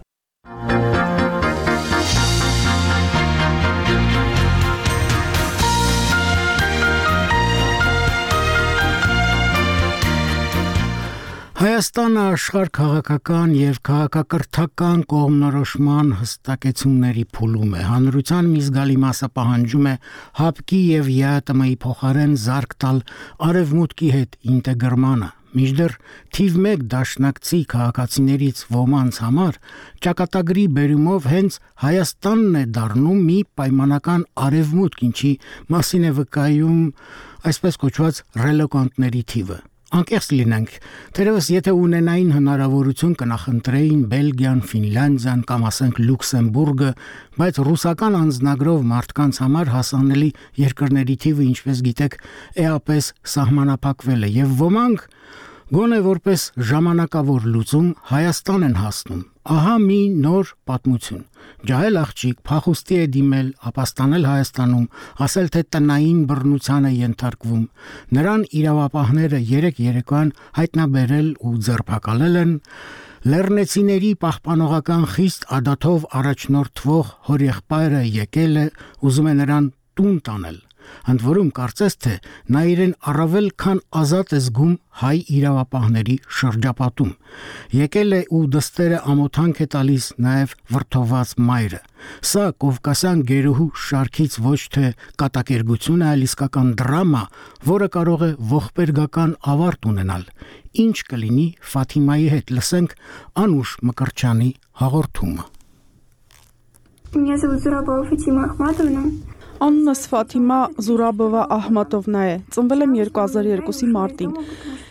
Հայաստանը աշխարհ քաղաքական եւ քաղաքակրթական կողմնորոշման հստակեցումների փուլում է։ Հանրության մի զգալի մասը պահանջում է ՀԱՊԿ-ի եւ ԵԱՏՄ-ի փոխարեն զարգ տալ արևմուտքի հետ ինտեգրմանը։ Մինչդեռ թիվ մեկ դաշնակցի քաղաքացիներից ոմանց համար ճակատագրի բերումով հենց Հայաստանն է դառնում մի պայմանական արևմուտք, ինչի մասին է վկայում այսպես կոչված ռելոկանտների թիվը։ Անկեղծ լինենք, թերևս եթե ունենային հնարավորություն կնախընտրեին Բելգիան, Ֆինլանդիան կամ ասենք Լյուքսեմբուրգը, բայց ռուսական անձնագրով մարդկանց համար հասանելի երկրների թիվը, ինչպես գիտեք, էապես սահմանափակվել է եւ ոմանք գոնե որպես ժամանակավոր լուծում Հայաստան են հասնում։ Ահա մի նոր պատմություն։ Ջահել աղջիկ փախուստի է դիմել, ապաստանել Հայաստանում, ասել թե տնային բռնության է ենթարկվում։ Նրան իրավապահները երեք երեկոյան հայտնաբերել ու ձերբակալել են։ Լեռնեցիների պահպանողական խիստ ադաթով առաջնորդվող հորեղբայրը եկել է, ուզում է նրան տուն տանել։ Ընդ որում կարծես թե նա իրեն առավել քան ազատ է զգում հայ իրավապահների շրջապատում։ Եկել է ու դստերը ամոթանք է տալիս նաև վրդոված մայրը։ Սա կովկասյան գերուհու շարքից ոչ թե կատակերգություն է, այլ իսկական դրամա, որը կարող է ողբերգական ավարտ ունենալ։ Ինչ կլինի Ֆաթիմայի հետ, լսենք Անուշ Մկրչյանի հաղորդումը։ Меня зовут Зурабова Фатима Ахматовна. Անունս Ֆաթիմա Զուրաբովա Ահմատովնա է։ Ծնվել եմ երկու հազար երկուսի մարտին։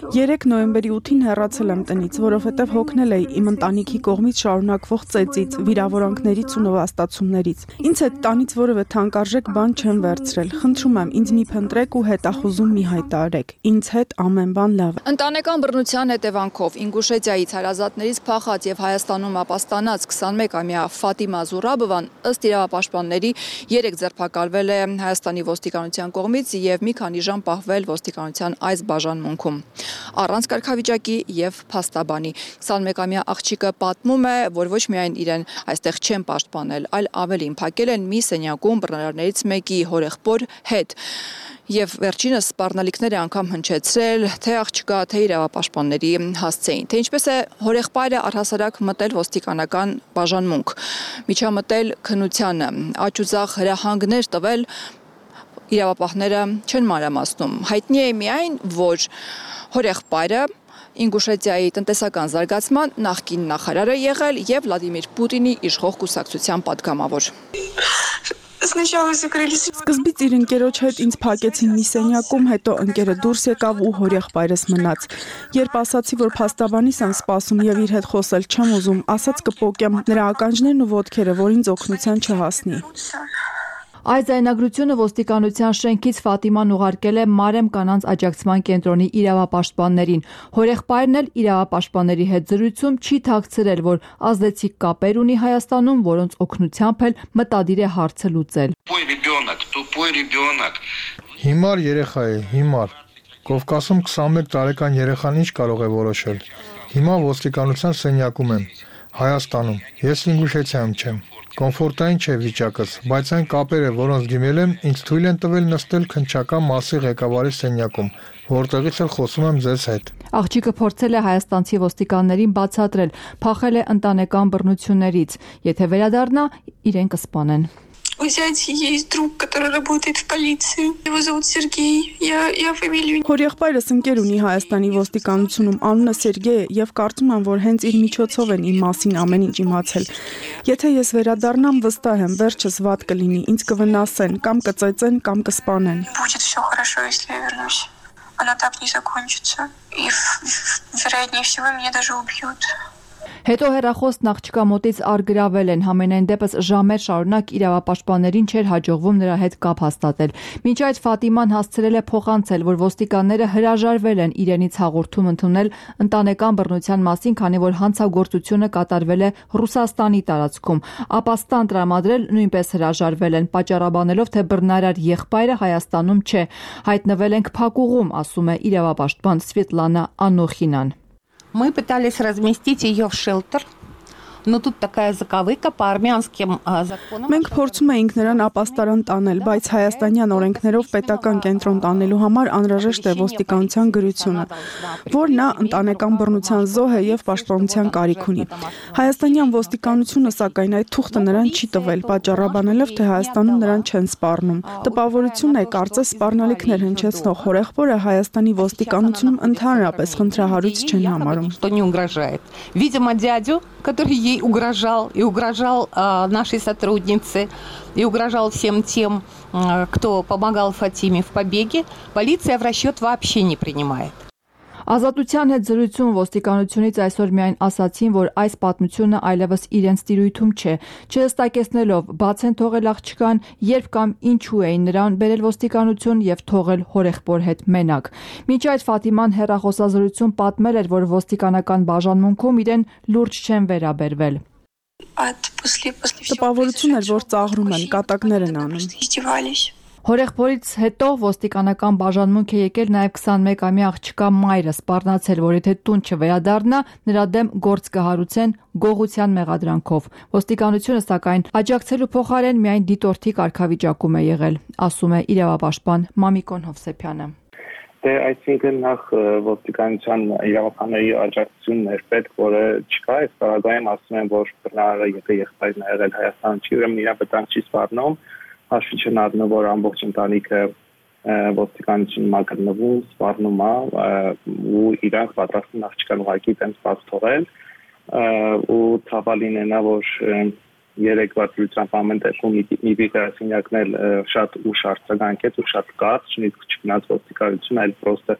երեք նոյեմբերի ութին հեռացել եմ տնից, որովհետև հոգնել էի իմ ընտանիքի կողմից շարունակվող ծեծից, վիրավորանքներից ու նվաստացումներից։ Ինձ հետ տանից որևէ թանկարժեք բան չեմ վերցրել։ Խնդրում եմ, ինձ մի փնտրեք ու հետախուզում մի հայտարարեք։ Ինձ հետ ամեն բան լավ է։ Ընտանեկան բռնության հետևանքով Ինգուշետիայից հարազատներից փախած եւ Հայաստանում ապաստանած քսանմեկամյա Ֆատիմա Զուրաբովան ըստ իրավապաշտպանների երեք ձերբակալվել է Հայաստանի ոստիկանության կողմից եւ մի քանի ժամ պահվել ոստիկանության այս բաժանմունքում առանց կարգավիճակի եւ փաստաբանի։ քսանմեկամյա աղջիկը պատմում է, որ ոչ միայն իրեն այստեղ չեն պաշտպանել, այլ ավելին փակել են մի սենյակում բռնարարներից մեկի հորեղբոր հետ։ Եվ վերջինս սպառնալիքներ է անգամ հնչեցրել, թե աղջկա, թե իրավապաշտպանների հասցեին, թե ինչպես է հորեղբայրը առհասարակ մտել ոստիկանական բաժանմունք, միջամտել քննությանը, աճուձախ հրահանգներ տվել, իրավապահները չեն մանրամասնում։ Հայտնի է միայն, որ հորեղբայրը Ինգուշետիայի տնտեսական զարգացման նախկին նախարարը եղել եւ Վլադիմիր Պուտինի իշխող կուսակցության պատգամավոր։ Սկզբից իր ընկերոջ հետ ինձ փակեցին մի սենյակում, հետո ընկերը դուրս եկավ ու հորեղբայրս մնաց։ Երբ ասացի, որ փաստաբանիս են սպասում եւ իր հետ խոսել չեմ ուզում, ասաց կպոկեմ նրա ականջներն ու ոտքերը, որ ինձ օգնության չհասնի։ Այս ձայնագրությունը ոստիկանության շենքից Ֆատիման ուղարկել է Մարեմ կանանց աջակցման կենտրոնի իրավապաշտպաններին։ Հորեղբայրն էլ իրավապաշտպանների հետ զրույցում չի թաքցրել, որ ազդեցիկ կապեր ունի Հայաստանում, որոնց օգնությամբ էլ մտադիր է հարցը լուծել։ Հիմար երեխա է, հիմար։ Կովկասում քսանմեկ տարեկան երեխան ինչ կարող է որոշել։ Հիմա ոստիկանության սենյակում եմ, Հայաստանում։ Ես Ինգուշետիայում չեմ։ Կոմֆորտային չէ վիճակս, բայց այն կապերը, որոնց դիմել եմ, ինձ թույլ են տվել նստել քննչական մասի ղեկավարի սենյակում, որտեղից էլ խոսում եմ ձեզ հետ։ Աղջիկը փորձել է հայաստանցի ոստիկաններին бацատրել, փախել է ընտանեկան բռնություններից։ Եթե վերադառնա, իրեն կսպանեն։ У зятя есть друг, который работает в полиции. Его зовут Сергей. Я я фамилию. Հորեղբայրս ընկեր ունի Հայաստանի ոստիկանությունում, անունը Սերգեյ է եւ կարծում եմ, որ հենց իր միջոցով են իմ մասին ամեն ինչ իմացել։ Եթե ես վերադառնամ, վստահ եմ, վերջս վատ կլինի, ինձ կվնասեն, կամ կծեծեն, կամ կսպանեն։ Будет все хорошо, если я вернусь. Оно так не закончится. И вероятнее всего меня даже убьют. Հետո հեռախոսն աղջկա մոտից արգրավել են, համենայն դեպս ժամեր շարունակ իրավապաշտպաններին չէր հաջողվում նրա հետ կապ հաստատել։ Մինչ այդ Ֆատիման հասցրել է փոխանցել, որ ոստիկանները հրաժարվել են իրենից հաղորդում ընդունել ընտանեկան բռնության մասին, քանի որ հանցագործությունը կատարվել է Ռուսաստանի տարածքում։ Ապաստան տրամադրել նույնպես հրաժարվել են, պատճառաբանելով, թե բռնարար եղբայրը Հայաստանում չէ։ Հայտնվել ենք փակուղում, ասում է իրավապաշտպան Սվետլանա Անոխինան։ Мы пытались разместить ее в шелтер, но тут такая заковыка по армянским законам. Մենք փորձում էինք նրան ապաստարան տանել, բայց հայաստանյան օրենքներով պետական կենտրոն տանելու համար անհրաժեշտ է ոստիկանության գրությունը, որ նա ընտանեկան բռնության զոհ է եւ պաշտպանության կարիք ունի։ Հայաստանյան ոստիկանությունը սակայն այդ թուղթը նրան չի տվել, պատճառաբանելով, թե Հայաստանում նրան չեն սպառնում։ Տպավորություն է, կարծես սպառնալիքներ հնչեցնող հորեղբորը Հայաստանի ոստիկանությունում ընդհանրապես խնդրահարույց չեն համարում։ Что не угрожает. Видимо, дядю, который ей угрожал и угрожал э, нашей сотруднице и угрожал всем тем, э, кто помогал Фатиме в побеге, полиция в расчет вообще не принимает. Ազատության հետ զրույցում ոստիկանությունից այսօր միայն ասացին, որ այս պատմությունը այլևս իրենց տիրույթում չէ, չհստակեցնելով բաց են թողել աղջկան, երբ կամ ինչու էին նրան բերել ոստիկանություն եւ թողել հորեղբոր հետ մենակ։ Մինչ այդ Ֆատիման հեռախոսազրույցում պատմել էր, որ ոստիկանական բաժանմունքում իրեն լուրջ չեն վերաբերվել։ Տպավորություն էր, որ ծաղրում են, կատակներ են անում։ Հորեղբորից հետո ոստիկանական բաժանմունք է եկել նաև քսանմեկամյա աղջկա մայրը, սպառնացել, որ եթե տուն չվերադառնա, նրա դեմ գործ կհարուցեն գողության մեղադրանքով։ Ոստիկանությունը սակայն աջակցելու փոխարեն միայն դիտորդի կարգավիճակում է եղել, ասում է իրավապաշտպան Մամիկոն Հովսեփյանը։ Դե այսինքն նախ ոստիկանության իրավապահների աջակցությունն էր պետք, որը չկա, այս տարածքում ասում են, որ բռնարարը եթե եղբայրն է եղել Հայաստանում չի, ուրեմն իր վտանգ չի սպառնում, հաշվի չնայած որ ամբողջ ընտանիքը ոստիկանություն մագնվում, սպառնում է ու իրանք պատրաստվում աղջկան ուղղակի տենց բաց թողել ու ցավալին է նա որ երեկվա դրությամբ ամեն դեպքում մի վիդեոսենյակն էլ շատ ուշ արձագանքեց ու շատ կարճ, նույնիսկ չգնաց ոստիկանություն, այլ պրոստը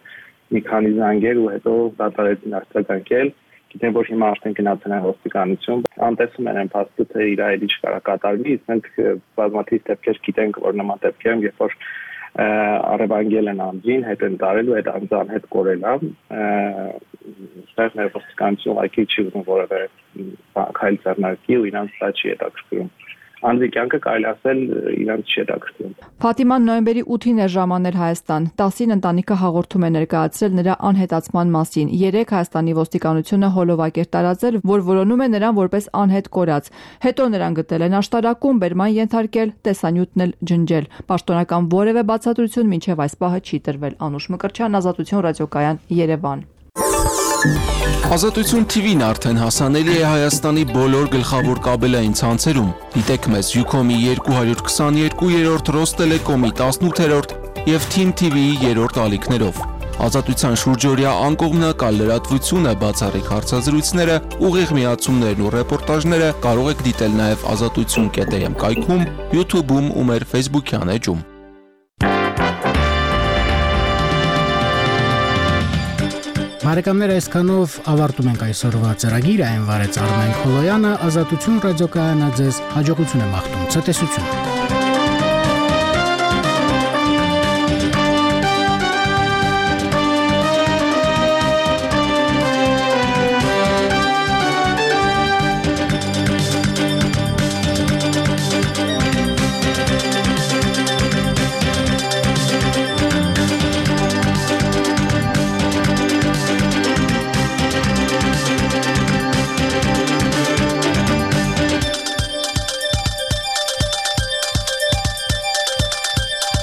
մի քանի զանգեր ու հետո դատարեցին արձագանքել։ Գիտեմ, որ հիմա արդեն գնացել են ոստիկանություն, անտեսում են այն փաստը, թե իր այլ ինչ կարող կատարվի, իսկ մենք բազմաթիվ դեպքեր գիտենք, որ նման դեպքերում, երբ որ առևանգել են անձին, հետ են տարելու, այդ անձան հետ կորել է, ստեղ մեր ոստիկանություն ուղղակի չի ուզում որևէ քայլ ձեռնարկի ու իրանց դա չի հետաքրքրում։ Անձի կյանքը կարելի ասել իրանց չի հետաքրքրում։ Ֆատիման նոյեմբերի ութին էր ժամանել Հայաստան։ տասին ընտանիքը հաղորդում է ներկայացրել նրա անհետացման մասին։ երեք Հայաստանի ոստիկանությունը հոլովակ էր տարածել, որ որոնում է նրան որպես անհետ կորած։ Հետո նրան գտել են աշտարակում, բերման ենթարկել, տեսանյութն էլ ջնջել։ Պաշտոնական որևէ բացատրություն մինչև այս պահը չի տրվել։ Անուշ Մկրտչյան, Ազատություն ռադիոկայան, Երևան։ Ազատություն T V-ն արդեն հասանելի է Հայաստանի բոլոր գլխավոր կաբելային ցանցերում։ Դիտեք մեզ Ucom-ի երկու հարյուր քսաներկու-րդ, Ռոստելեկոմի տասնութերորդ եւ Team T V-ի երրորդ ալիքներով։ Ազատության շուրջօրյա անկողմնակալ լրատվությունը, բացառիկ հարցազրույցները, ուղիղ միացումներն ու ռեպորտաժները կարող եք դիտել նաեւ ազատություն կետ am կայքում, YouTube-ում ու մեր Facebook-յան էջում։ Բարեկամներ, այսքանով ավարտում ենք այսօրվա ծրագիրը, այն վարեց Արմեն Քոլոյանը, Ազատություն ռադիոկայանը ձեզ հաջողություն է մաղթում, ցտեսություն։